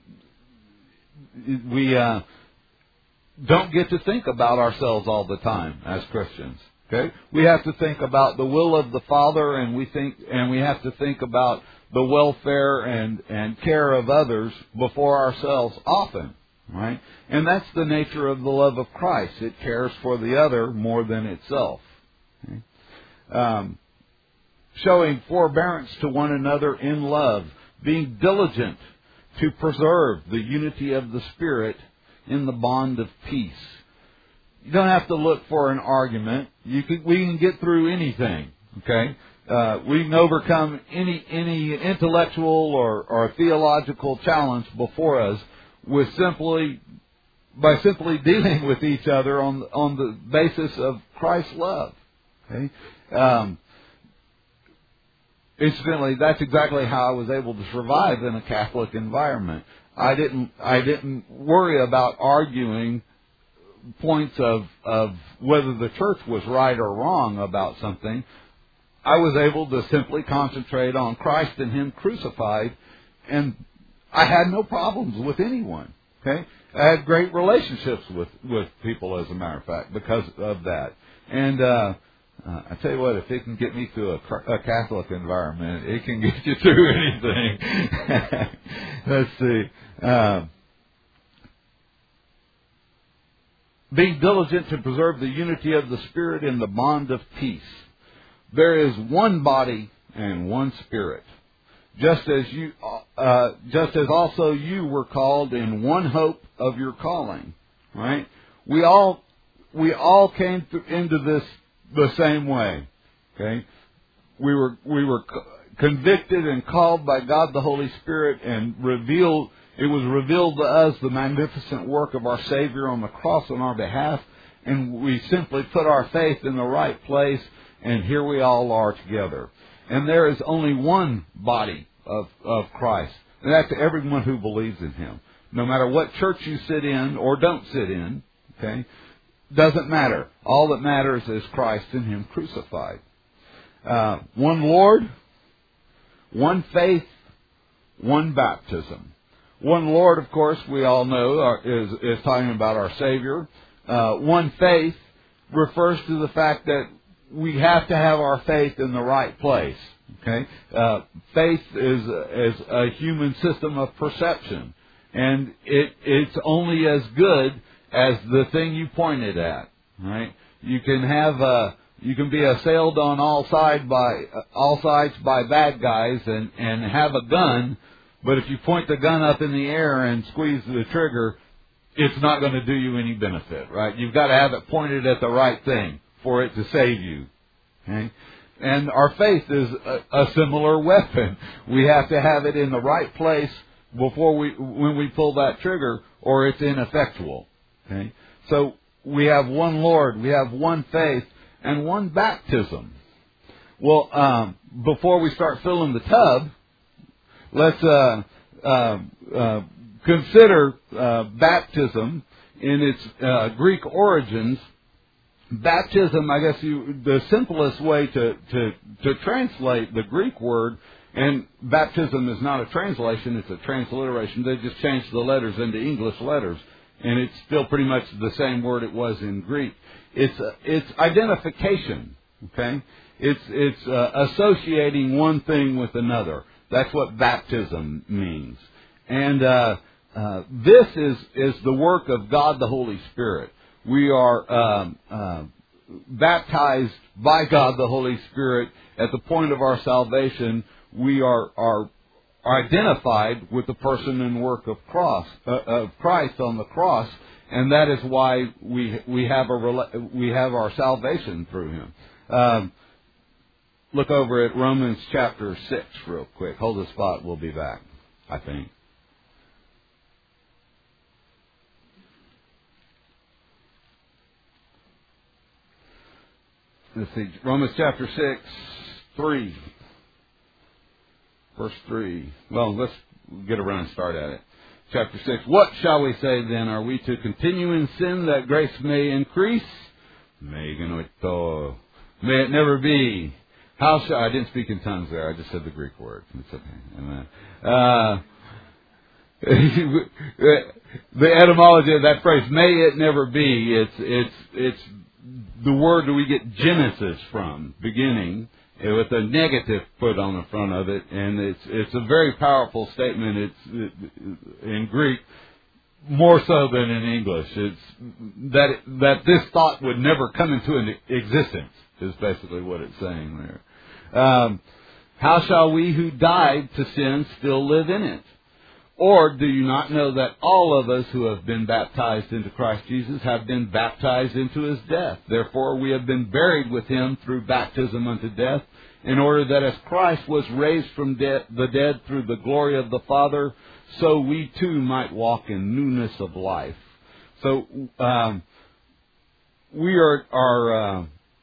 We uh, don't get to think about ourselves all the time as Christians. Okay, we have to think about the will of the Father, and we think, and we have to think about the welfare and and care of others before ourselves often. Right, and that's the nature of the love of Christ. It cares for the other more than itself. Okay? Um, showing forbearance to one another in love, being diligent to preserve the unity of the Spirit in the bond of peace. You don't have to look for an argument. You can, we can get through anything. Okay, uh, we can overcome any any intellectual or, or theological challenge before us with simply by simply dealing with each other on on the basis of Christ's love. Okay. Um, incidentally, that's exactly how I was able to survive in a Catholic environment. I didn't I didn't worry about arguing points of of whether the church was right or wrong about something. I was able to simply concentrate on Christ and Him crucified, and I had no problems with anyone. Okay, I had great relationships with, with people, as a matter of fact, because of that. And uh, uh, I tell you what, if it can get me through a, a Catholic environment, it can get you through anything. Let's see. Uh, being diligent to preserve the unity of the Spirit in the bond of peace. There is one body and one Spirit, just as you, uh, just as also you were called in one hope of your calling. Right? We all, we all came th- into this the same way. Okay? We were, we were convicted and called by God the Holy Spirit, and revealed. It was revealed to us the magnificent work of our Savior on the cross on our behalf, and we simply put our faith in the right place. And here we all are together. And there is only one body of, of Christ. And that's everyone who believes in Him. No matter what church you sit in or don't sit in, okay, doesn't matter. All that matters is Christ and Him crucified. Uh, one Lord, one faith, one baptism. One Lord, of course, we all know are, is, is talking about our Savior. Uh, one faith refers to the fact that we have to have our faith in the right place. Okay, uh, faith is is a human system of perception, and it it's only as good as the thing you pointed at. Right? You can have a you can be assailed on all sides by uh, all sides by bad guys and and have a gun, but if you point the gun up in the air and squeeze the trigger, it's not going to do you any benefit. Right? You've got to have it pointed at the right thing for it to save you. Okay? And our faith is a, a similar weapon. We have to have it in the right place before we, when we pull that trigger, or it's ineffectual. Okay? So we have one Lord, we have one faith, and one baptism. Well, um, before we start filling the tub, let's uh, uh, uh, consider uh, baptism in its uh, Greek origins. Baptism, I guess you, the simplest way to, to, to translate the Greek word, and baptism is not a translation, it's a transliteration. They just changed the letters into English letters, and it's still pretty much the same word it was in Greek. It's, uh, it's identification, okay? It's, it's uh, associating one thing with another. That's what baptism means. And uh, uh, this is, is the work of God the Holy Spirit. We are um, uh, baptized by God the Holy Spirit at the point of our salvation. We are are, are identified with the person and work of cross uh, of Christ on the cross, and that is why we we have a we have our salvation through Him. Um, look over at Romans chapter six real quick. Hold the spot. We'll be back, I think. Let's see, Romans chapter six, three. Verse three. Well, let's get around and start at it. Chapter six. What shall we say then? Are we to continue in sin that grace may increase? May it never be. How shall... I didn't speak in tongues there. I just said the Greek word. It's okay. Amen. Uh, the etymology of that phrase, may it never be, it's, it's, it's, the word that we get Genesis from, beginning, with a negative put on the front of it, and it's it's a very powerful statement. It's in Greek more so than in English. It's that that this thought would never come into an existence is basically what it's saying there. Um, how shall we who died to sin still live in it? Or do you not know that all of us who have been baptized into Christ Jesus have been baptized into His death? Therefore we have been buried with Him through baptism unto death, in order that as Christ was raised from de- the dead through the glory of the Father, so we too might walk in newness of life. So um, we are, are uh,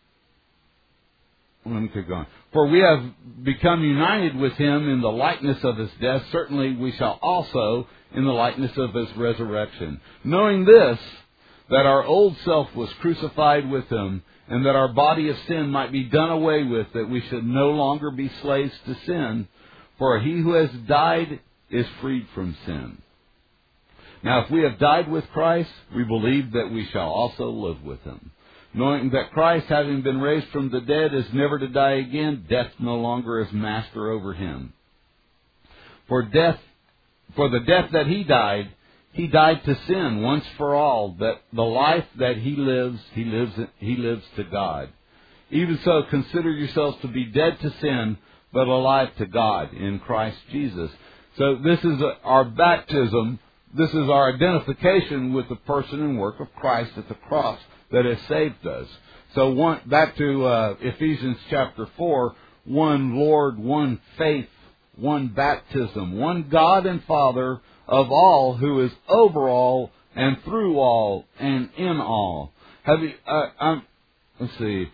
let me keep going. For we have become united with him in the likeness of his death, certainly we shall also in the likeness of his resurrection. Knowing this, that our old self was crucified with him, and that our body of sin might be done away with, that we should no longer be slaves to sin, for he who has died is freed from sin. Now if we have died with Christ, we believe that we shall also live with him. Knowing that Christ, having been raised from the dead, is never to die again, death no longer is master over him. For death, for the death that he died, he died to sin once for all, that the life that he lives, he lives, he lives to God. Even so, consider yourselves to be dead to sin, but alive to God in Christ Jesus. So this is our baptism. This is our identification with the person and work of Christ at the cross that has saved us. So one, back to uh, Ephesians chapter four, one Lord, one faith, one baptism, one God and Father of all, who is over all and through all and in all. Have you? Uh, um, let's see.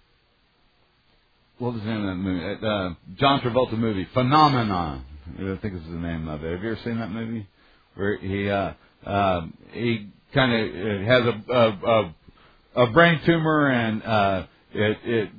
What was the name of that movie? Uh, John Travolta movie, Phenomenon. I think is the name of it. Have you ever seen that movie? Where he uh, uh, he kind of has a, a, a, a brain tumor and uh, it, it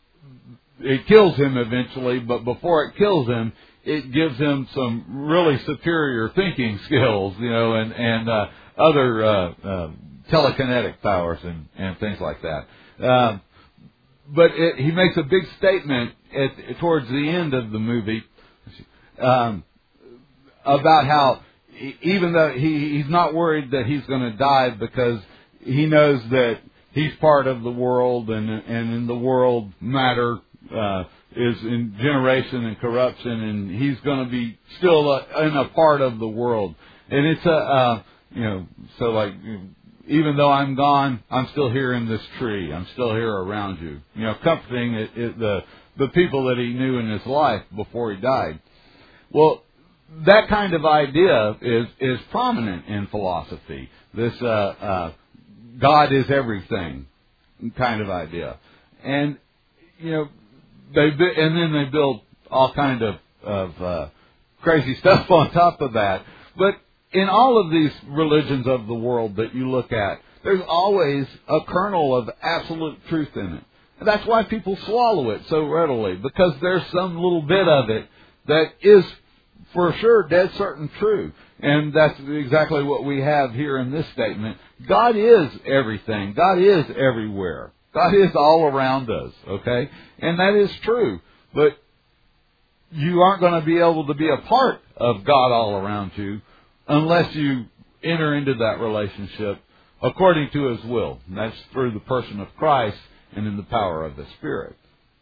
it kills him eventually. But before it kills him, it gives him some really superior thinking skills, you know, and and uh, other uh, uh, telekinetic powers and, and things like that. Uh, but it, he makes a big statement at, towards the end of the movie um, about how even though he, he's not worried that he's going to die because he knows that he's part of the world and and in the world matter uh, is in generation and corruption, and he's going to be still a, in a part of the world. And it's a, uh, you know, so like, even though I'm gone, I'm still here in this tree. I'm still here around you. You know, comforting it, it, the the people that he knew in his life before he died. Well, that kind of idea is is prominent in philosophy. This uh, uh, God is everything kind of idea, and you know. They and then they build all kind of of uh, crazy stuff on top of that. But in all of these religions of the world that you look at, there's always a kernel of absolute truth in it. And that's why people swallow it so readily, because there's some little bit of it that is for sure dead certain true. And that's exactly what we have here in this statement. God is everything. God is everywhere. God is all around us, okay? And that is true. But you aren't going to be able to be a part of God all around you unless you enter into that relationship according to His will. And that's through the person of Christ and in the power of the Spirit.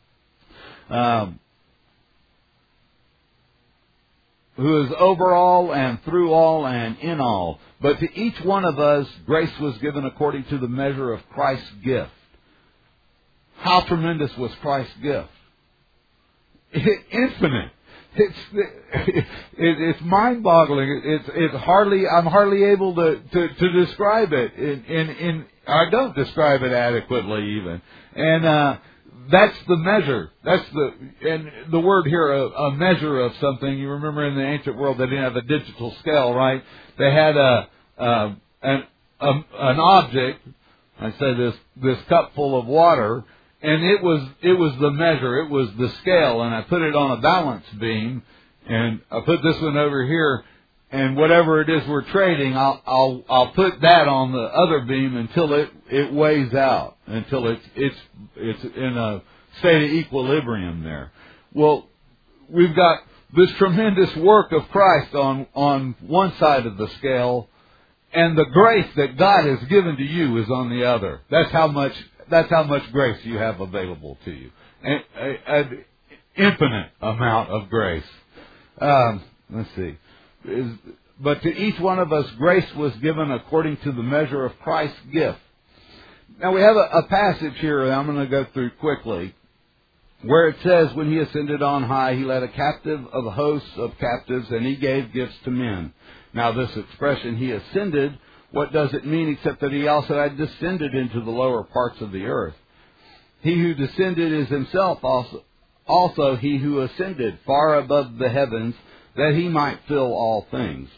Um, who is over all and through all and in all. But to each one of us, grace was given according to the measure of Christ's gift. How tremendous was Christ's gift? Infinite. It's it, it's mind-boggling. It's it's hardly I'm hardly able to, to, to describe it. In, in in I don't describe it adequately even. And uh, that's the measure. That's the and the word here a, a measure of something. You remember in the ancient world they didn't have a digital scale, right? They had a, a an a, an object. I say this this cup full of water. And it was it was the measure, it was the scale, and I put it on a balance beam, and I put this one over here, and whatever it is we're trading, I'll I'll I'll put that on the other beam until it, it weighs out, until it's it's it's in a state of equilibrium there. Well, we've got this tremendous work of Christ on on one side of the scale, and the grace that God has given to you is on the other. That's how much. That's how much grace you have available to you. An, an infinite amount of grace. Um, let's see. Is, but to each one of us, grace was given according to the measure of Christ's gift. Now we have a, a passage here that I'm going to go through quickly. where it says, when he ascended on high, he led a captive of hosts of captives, and he gave gifts to men. Now this expression, he ascended, what does it mean except that he also had descended into the lower parts of the earth? He who descended is himself also, also he who ascended far above the heavens, that he might fill all things.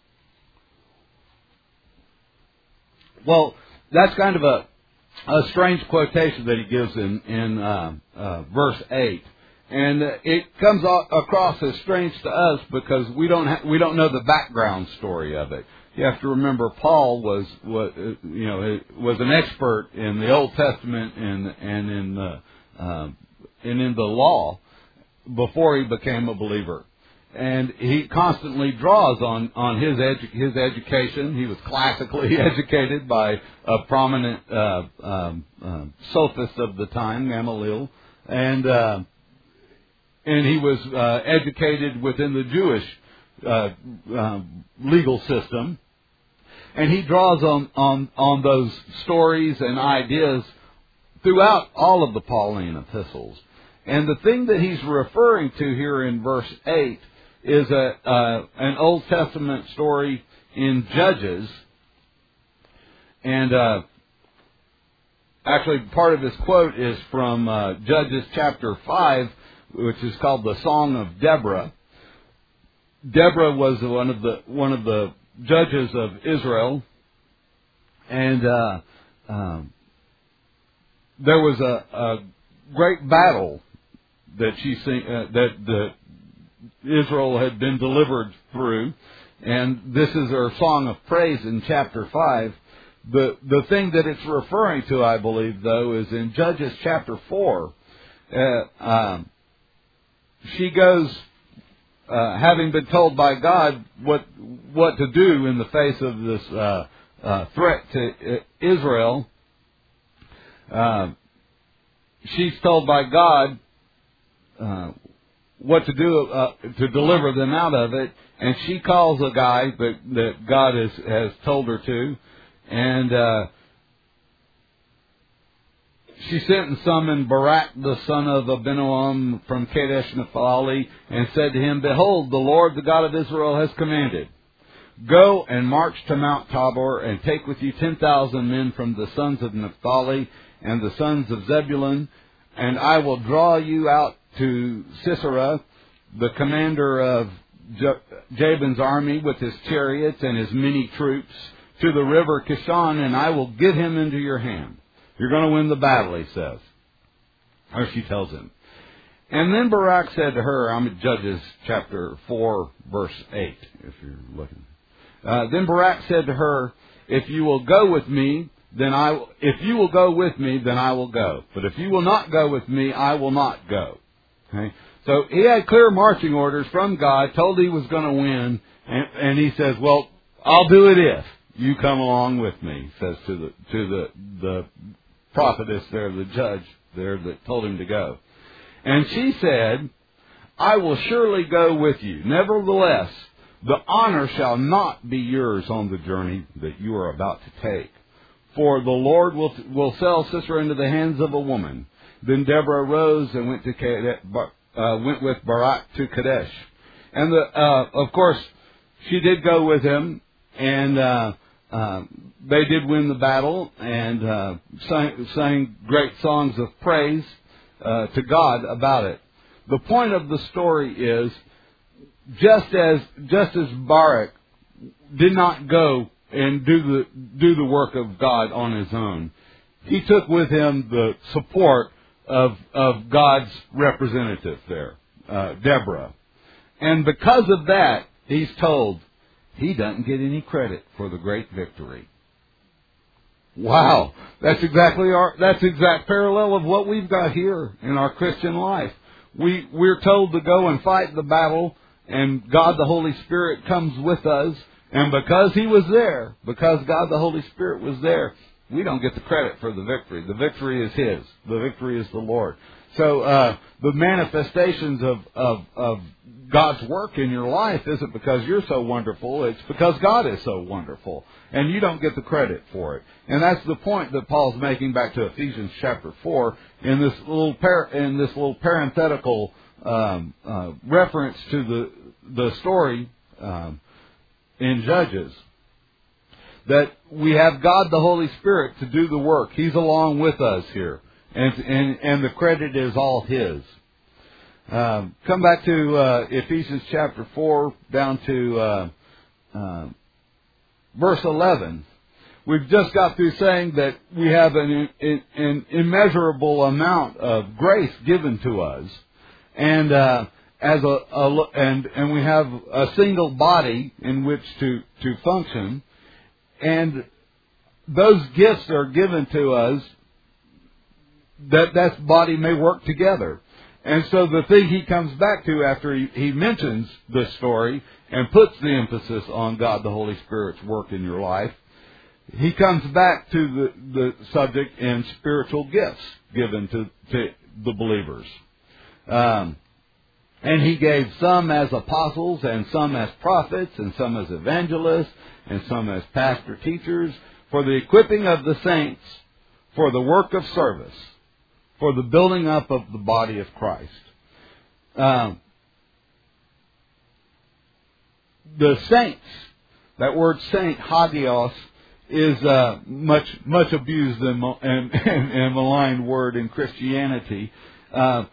Well, that's kind of a, a strange quotation that he gives in, in uh, uh, verse eight. And uh, it comes across as strange to us because we don't ha- we don't know the background story of it. You have to remember, Paul was, was you know was an expert in the Old Testament and and in the uh, and in the law before he became a believer, and he constantly draws on on his edu- his education. He was classically educated by a prominent uh, um, uh, sophist of the time, Gamaliel, and uh, and he was uh, educated within the Jewish uh, uh, legal system. And he draws on, on, on those stories and ideas throughout all of the Pauline epistles. And the thing that he's referring to here in verse eight is a, uh, an Old Testament story in Judges. And uh, actually part of his quote is from uh, Judges chapter five, which is called the Song of Deborah. Deborah was one of the one of the judges of Israel, and uh, um, there was a, a great battle that she uh, that the Israel had been delivered through, and this is her song of praise in chapter five. The the thing that it's referring to, I believe, though, is in Judges chapter four. Uh, um, she goes. Uh, having been told by God what what to do in the face of this uh, uh, threat to uh, Israel, uh, she's told by God uh, what to do uh, to deliver them out of it, and she calls a guy that, that God has, has told her to, and uh, she sent and summoned Barak the son of Abinoam from Kadesh Naphtali, and said to him, "Behold, the Lord, the God of Israel, has commanded, go and march to Mount Tabor, and take with you ten thousand men from the sons of Naphtali and the sons of Zebulun, and I will draw you out to Sisera, the commander of Jabin's army, with his chariots and his many troops, to the river Kishon, and I will give him into your hand. You're going to win the battle," he says. Or she tells him. And then Barak said to her, I'm in Judges chapter four, verse eight, if you're looking. Uh, then Barak said to her, if you will go with me, then I will, if you will go with me, then I will go. But if you will not go with me, I will not go. Okay? So he had clear marching orders from God, told he was going to win, and, and he says, well, I'll do it if you come along with me, says to the to the the prophetess there, the judge there that told him to go. And she said, I will surely go with you. Nevertheless, the honor shall not be yours on the journey that you are about to take. For the Lord will will sell Sisera into the hands of a woman. Then Deborah arose and went to Kadesh, uh, went with Barak to Kadesh. And the, uh, of course, she did go with him, and uh, uh, they did win the battle, and uh, sang, sang great songs of praise uh, to God about it. The point of the story is, just as just as Barak did not go and do the do the work of God on his own, he took with him the support of of God's representative there, uh, Deborah, and because of that, he's told he doesn't get any credit for the great victory. Wow, that's exactly our that's the exact parallel of what we've got here in our Christian life. We we're told to go and fight the battle, and God the Holy Spirit comes with us. And because He was there, because God the Holy Spirit was there, we don't get the credit for the victory. The victory is His. The victory is the Lord. So uh, the manifestations of, of, of God's work in your life isn't because you're so wonderful. It's because God is so wonderful. And you don't get the credit for it. And that's the point that Paul's making back to Ephesians chapter four in this little par- in this little parenthetical um, uh, reference to the the story um, in Judges. That we have God the Holy Spirit to do the work. He's along with us here. And and, and the credit is all His. Um, come back to uh, Ephesians chapter four, down to uh, uh, verse eleven. We've just got through saying that we have an, an immeasurable amount of grace given to us, and uh, as a, a and and we have a single body in which to to function, and those gifts are given to us that that body may work together. And so the thing he comes back to after he, he mentions this story and puts the emphasis on God the Holy Spirit's work in your life, he comes back to the, the subject in spiritual gifts given to, to the believers. Um, and he gave some as apostles, and some as prophets, and some as evangelists, and some as pastor teachers, for the equipping of the saints, for the work of service, for the building up of the body of Christ. Um, the saints, that word saint, hagios, is a much much abused and, and, and maligned word in Christianity. Uh,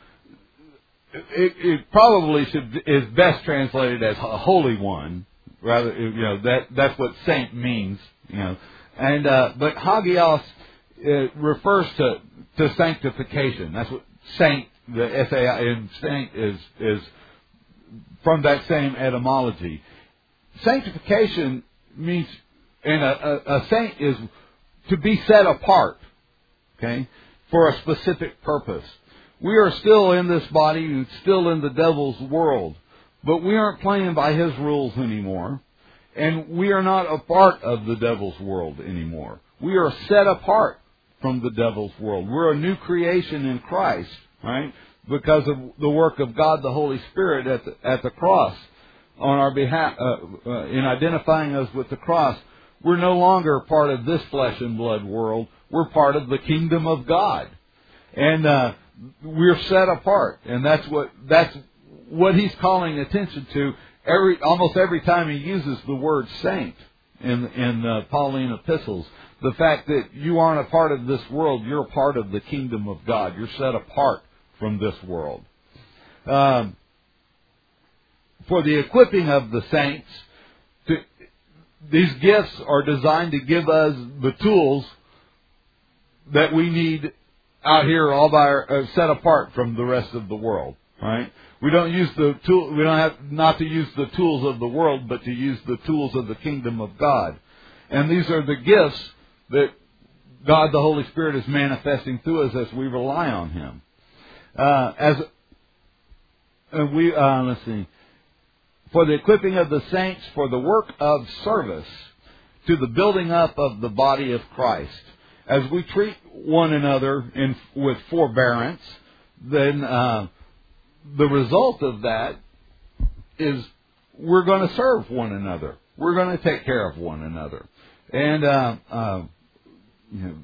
it, it probably should is best translated as a holy one, rather. You know that that's what saint means. You know, and uh, but hagios it refers to to sanctification. That's what saint, the S A I in saint is is from that same etymology. Sanctification means, and a, a, a saint is to be set apart, okay, for a specific purpose. We are still in this body and still in the devil's world, but we aren't playing by his rules anymore, and we are not a part of the devil's world anymore. We are set apart from the devil's world. We're a new creation in Christ, right? Because of the work of God the Holy Spirit at the, at the cross on our behalf, uh, uh, in identifying us with the cross. We're no longer part of this flesh and blood world. We're part of the kingdom of God, and uh, we're set apart. And that's what that's what he's calling attention to every almost every time he uses the word saint in in uh, Pauline epistles. The fact that you aren't a part of this world, you're a part of the kingdom of God. You're set apart from this world. Um, for the equipping of the saints, to, these gifts are designed to give us the tools that we need out here, all by our, uh, set apart from the rest of the world. Right? We don't use the tool. We don't have not to use the tools of the world, but to use the tools of the kingdom of God. And these are the gifts that God the Holy Spirit is manifesting through us as we rely on Him. Uh, as uh, we uh, let's see, for the equipping of the saints for the work of service, to the building up of the body of Christ. As we treat one another in with forbearance, then uh, the result of that is we're going to serve one another. We're going to take care of one another. And uh, uh, you know,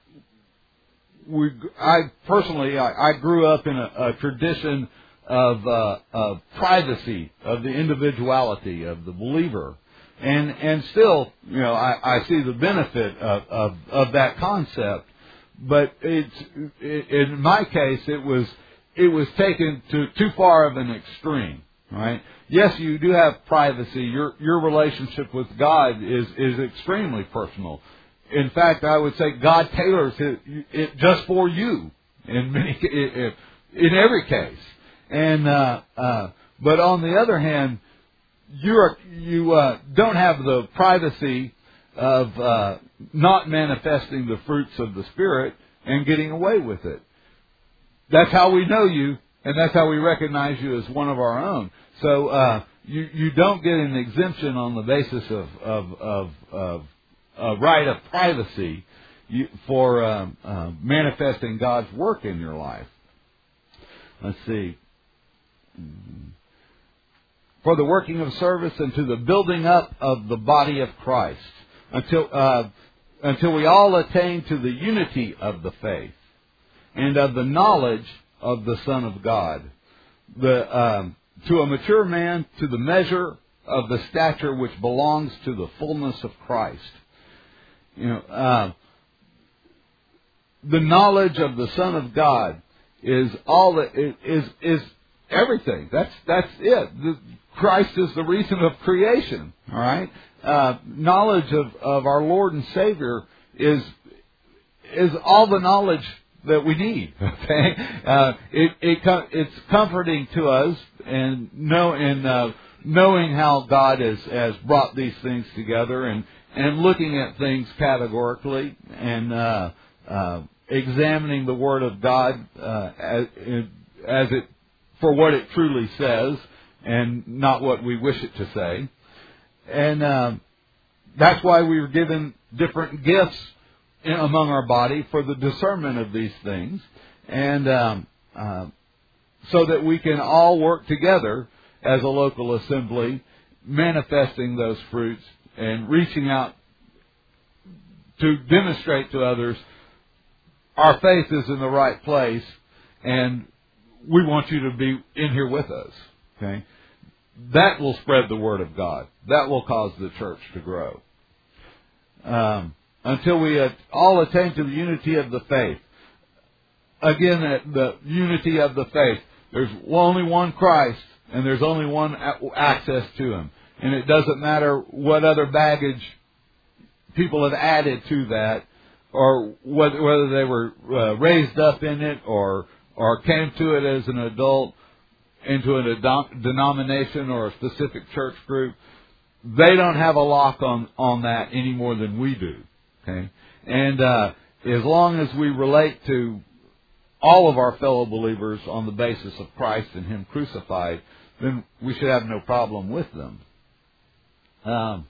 we, I personally, I, I grew up in a, a tradition of, uh, of privacy, of the individuality of the believer, and and still, you know, I, I see the benefit of, of of that concept. But it's in my case, it was it was taken to too far of an extreme. Right? Yes, you do have privacy. Your your relationship with God is is extremely personal. In fact, I would say God tailors it, it just for you in many in every case. And uh, uh, but on the other hand, you are you uh, don't have the privacy of uh, not manifesting the fruits of the Spirit and getting away with it. That's how we know you, and that's how we recognize you as one of our own. So uh, you you don't get an exemption on the basis of of of, of a right of privacy you, for um, uh, manifesting God's work in your life. let's see. For the working of service and to the building up of the body of Christ, until uh, until we all attain to the unity of the faith and of the knowledge of the Son of God, the um, to a mature man, to the measure of the stature which belongs to the fullness of Christ. You know, uh, the knowledge of the Son of God is all that is is everything. That's that's it. The, Christ is the reason of creation. All right. Uh, knowledge of, of our Lord and Savior is is all the knowledge that we need. Okay. Uh, it, it it's comforting to us and know and uh, knowing how God has has brought these things together and and looking at things categorically and uh, uh, examining the Word of God uh, as as it for what it truly says, and not what we wish it to say. And uh, that's why we were given different gifts in, among our body for the discernment of these things. And um, uh, so that we can all work together as a local assembly, manifesting those fruits and reaching out to demonstrate to others our faith is in the right place, and we want you to be in here with us. Okay? That will spread the Word of God. That will cause the church to grow. Um, until we all attain to the unity of the faith. Again, the unity of the faith. There's only one Christ, and there's only one access to Him. And it doesn't matter what other baggage people have added to that, or whether, whether they were uh, raised up in it, or or came to it as an adult into a denomination or a specific church group. They don't have a lock on, on that any more than we do. Okay, and uh, as long as we relate to all of our fellow believers on the basis of Christ and Him crucified, then we should have no problem with them. Um,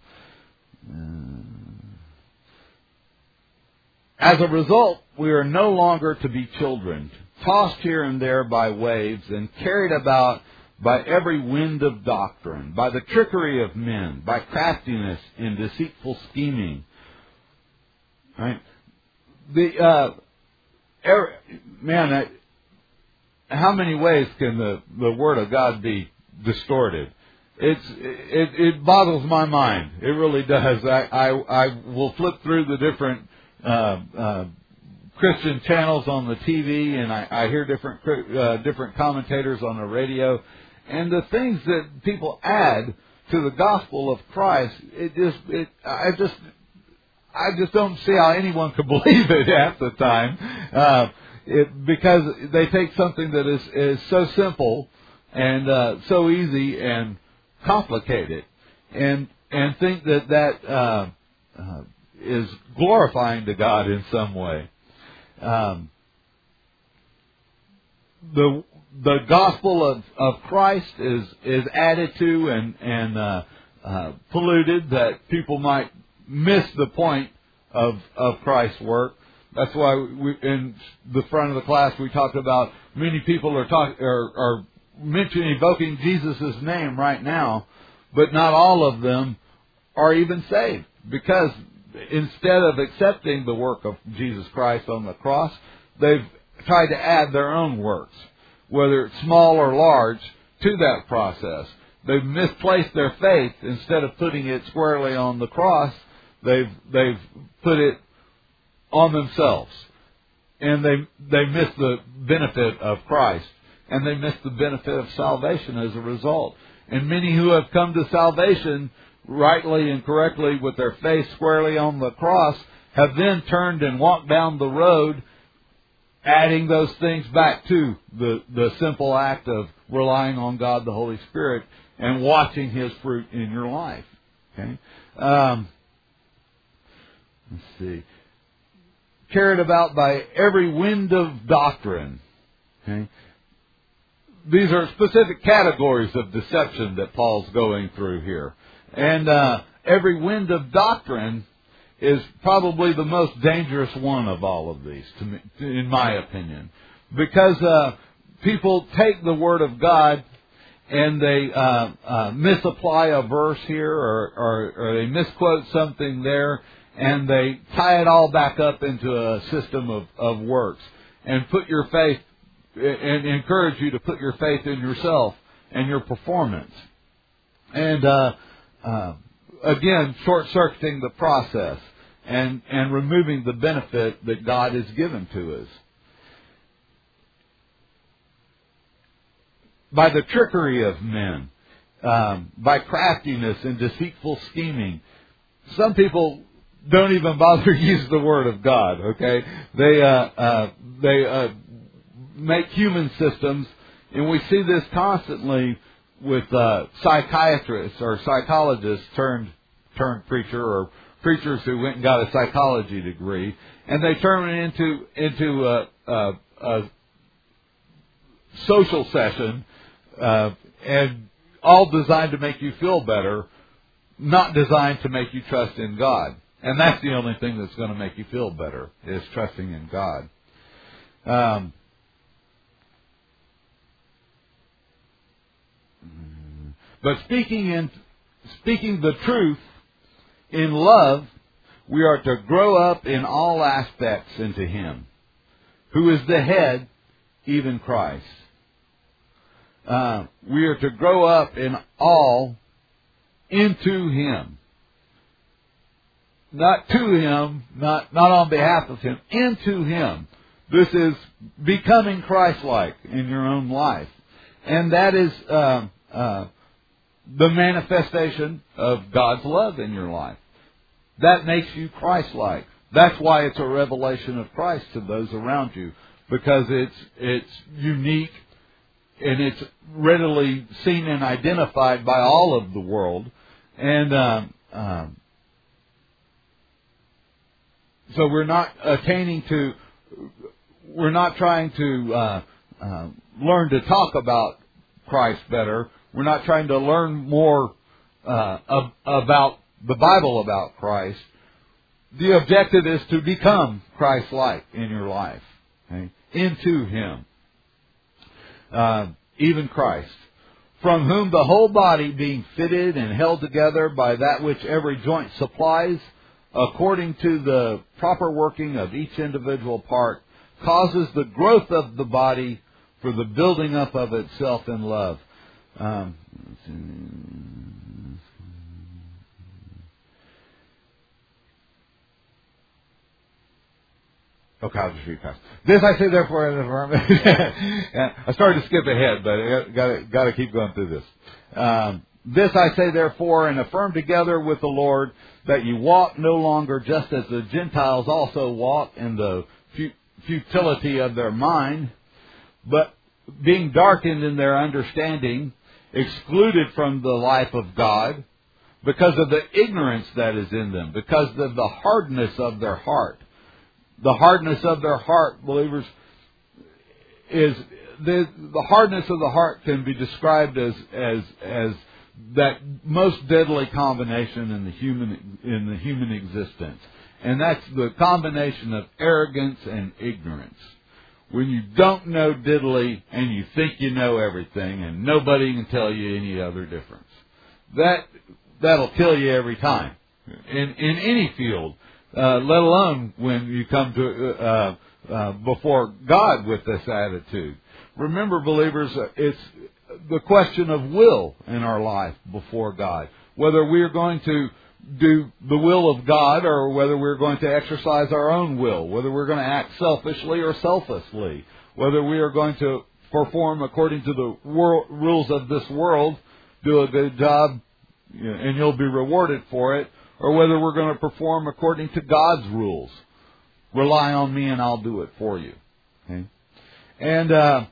as a result, we are no longer to be children, tossed here and there by waves and carried about by every wind of doctrine, by the trickery of men, by craftiness and deceitful scheming. Right? The uh, er, man, I, how many ways can the, the Word of God be distorted? It's it, it boggles my mind. It really does. I I, I will flip through the different Uh, uh, Christian channels on the T V, and I, I hear different uh, different commentators on the radio, and the things that people add to the gospel of Christ, it just, it, I just, I just don't see how anyone could believe it half the time, uh, it, because they take something that is is so simple and uh, so easy and complicate it, and and think that that uh, uh, is glorifying to God in some way. Um, the the gospel of, of Christ is is added to and and uh, uh, polluted, that people might miss the point of of Christ's work. That's why we, in the front of the class we talked about many people are talk are, are mentioning evoking Jesus' name right now, but not all of them are even saved, because instead of accepting the work of Jesus Christ on the cross, they've tried to add their own works, whether it's small or large, to that process. They've misplaced their faith. Instead of putting it squarely on the cross, they've they've put it on themselves, and they they miss the benefit of Christ, and they miss the benefit of salvation as a result. And many who have come to salvation rightly and correctly with their face squarely on the cross have then turned and walked down the road, adding those things back to the, the simple act of relying on God the Holy Spirit and watching His fruit in your life. Okay, um, let's see. Carried about by every wind of doctrine. Okay. These are specific categories of deception that Paul's going through here. And uh, every wind of doctrine is probably the most dangerous one of all of these, to me, in my opinion, because uh, people take the Word of God and they uh, uh, misapply a verse here, or, or, or they misquote something there, and they tie it all back up into a system of, of works, and put your faith, and encourage you to put your faith in yourself and your performance. And uh, uh, again, short-circuiting the process and, and removing the benefit that God has given to us. By the trickery of men, um, by craftiness and deceitful scheming. Some people don't even bother to use the Word of God, okay? They uh, uh, they uh, make human systems, and we see this constantly with uh, psychiatrists or psychologists turned turned preacher, or preachers who went and got a psychology degree, and they turn it into into a, a, a social session. Uh, and all designed to make you feel better, not designed to make you trust in God. And that's the only thing that's going to make you feel better, is trusting in God. Um, but speaking in speaking the truth in love, we are to grow up in all aspects into Him, who is the head, even Christ. Uh, we are to grow up in all into Him. Not to Him, not, not on behalf of Him, into Him. This is becoming Christ-like in your own life. And that is uh, uh, the manifestation of God's love in your life. That makes you Christ-like. That's why it's a revelation of Christ to those around you, because it's it's unique. And it's readily seen and identified by all of the world. And um, um, so we're not attaining to, we're not trying to uh, uh, learn to talk about Christ better. We're not trying to learn more uh, ab- about the Bible about Christ. The objective is to become Christ-like in your life. Okay? Into Him. Uh, even Christ, from whom the whole body, being fitted and held together by that which every joint supplies, according to the proper working of each individual part, causes the growth of the body for the building up of itself in love. Um, Okay, I'll just read past. This I say therefore in the affirm. I started to skip ahead, but got to got to keep going through this. Um, this I say therefore and affirm together with the Lord, that you walk no longer just as the Gentiles also walk in the futility of their mind, but being darkened in their understanding, excluded from the life of God, because of the ignorance that is in them, because of the hardness of their heart. The hardness of their heart, believers, is the, the hardness of the heart can be described as as as that most deadly combination in the human in the human existence, and that's the combination of arrogance and ignorance. When you don't know diddly and you think you know everything, and nobody can tell you any other difference, that that'll kill you every time in in any field. Uh, let alone when you come to uh, uh, before God with this attitude. Remember, believers, it's the question of will in our life before God. Whether we are going to do the will of God, or whether we're going to exercise our own will. Whether we're going to act selfishly or selflessly. Whether we are going to perform according to the world, rules of this world, do a good job, and you'll be rewarded for it. Or whether we're going to perform according to God's rules. Rely on me and I'll do it for you. Okay? And uh,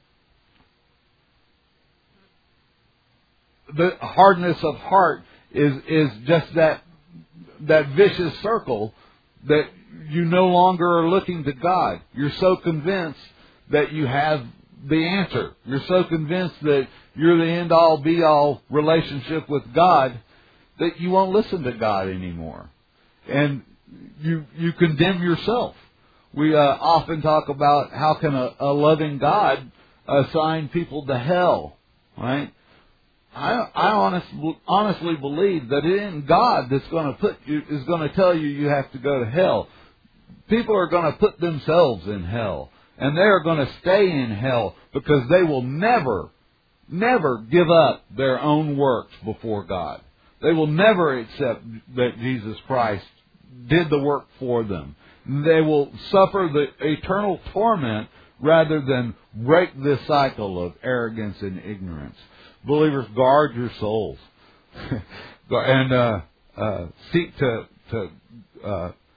the hardness of heart is is just that that vicious circle that you no longer are looking to God. You're so convinced that you have the answer. You're so convinced that you're the end-all, be-all relationship with God, that you won't listen to God anymore. And you you condemn yourself. We uh, often talk about how can a, a loving God assign people to hell, right? I, I honest, honestly believe that it isn't God that's going to put you, is going to tell you you have to go to hell. People are going to put themselves in hell. And they are going to stay in hell because they will never, never give up their own works before God. They will never accept that Jesus Christ did the work for them. They will suffer the eternal torment rather than break this cycle of arrogance and ignorance. Believers, guard your souls and uh, uh, seek to, to uh,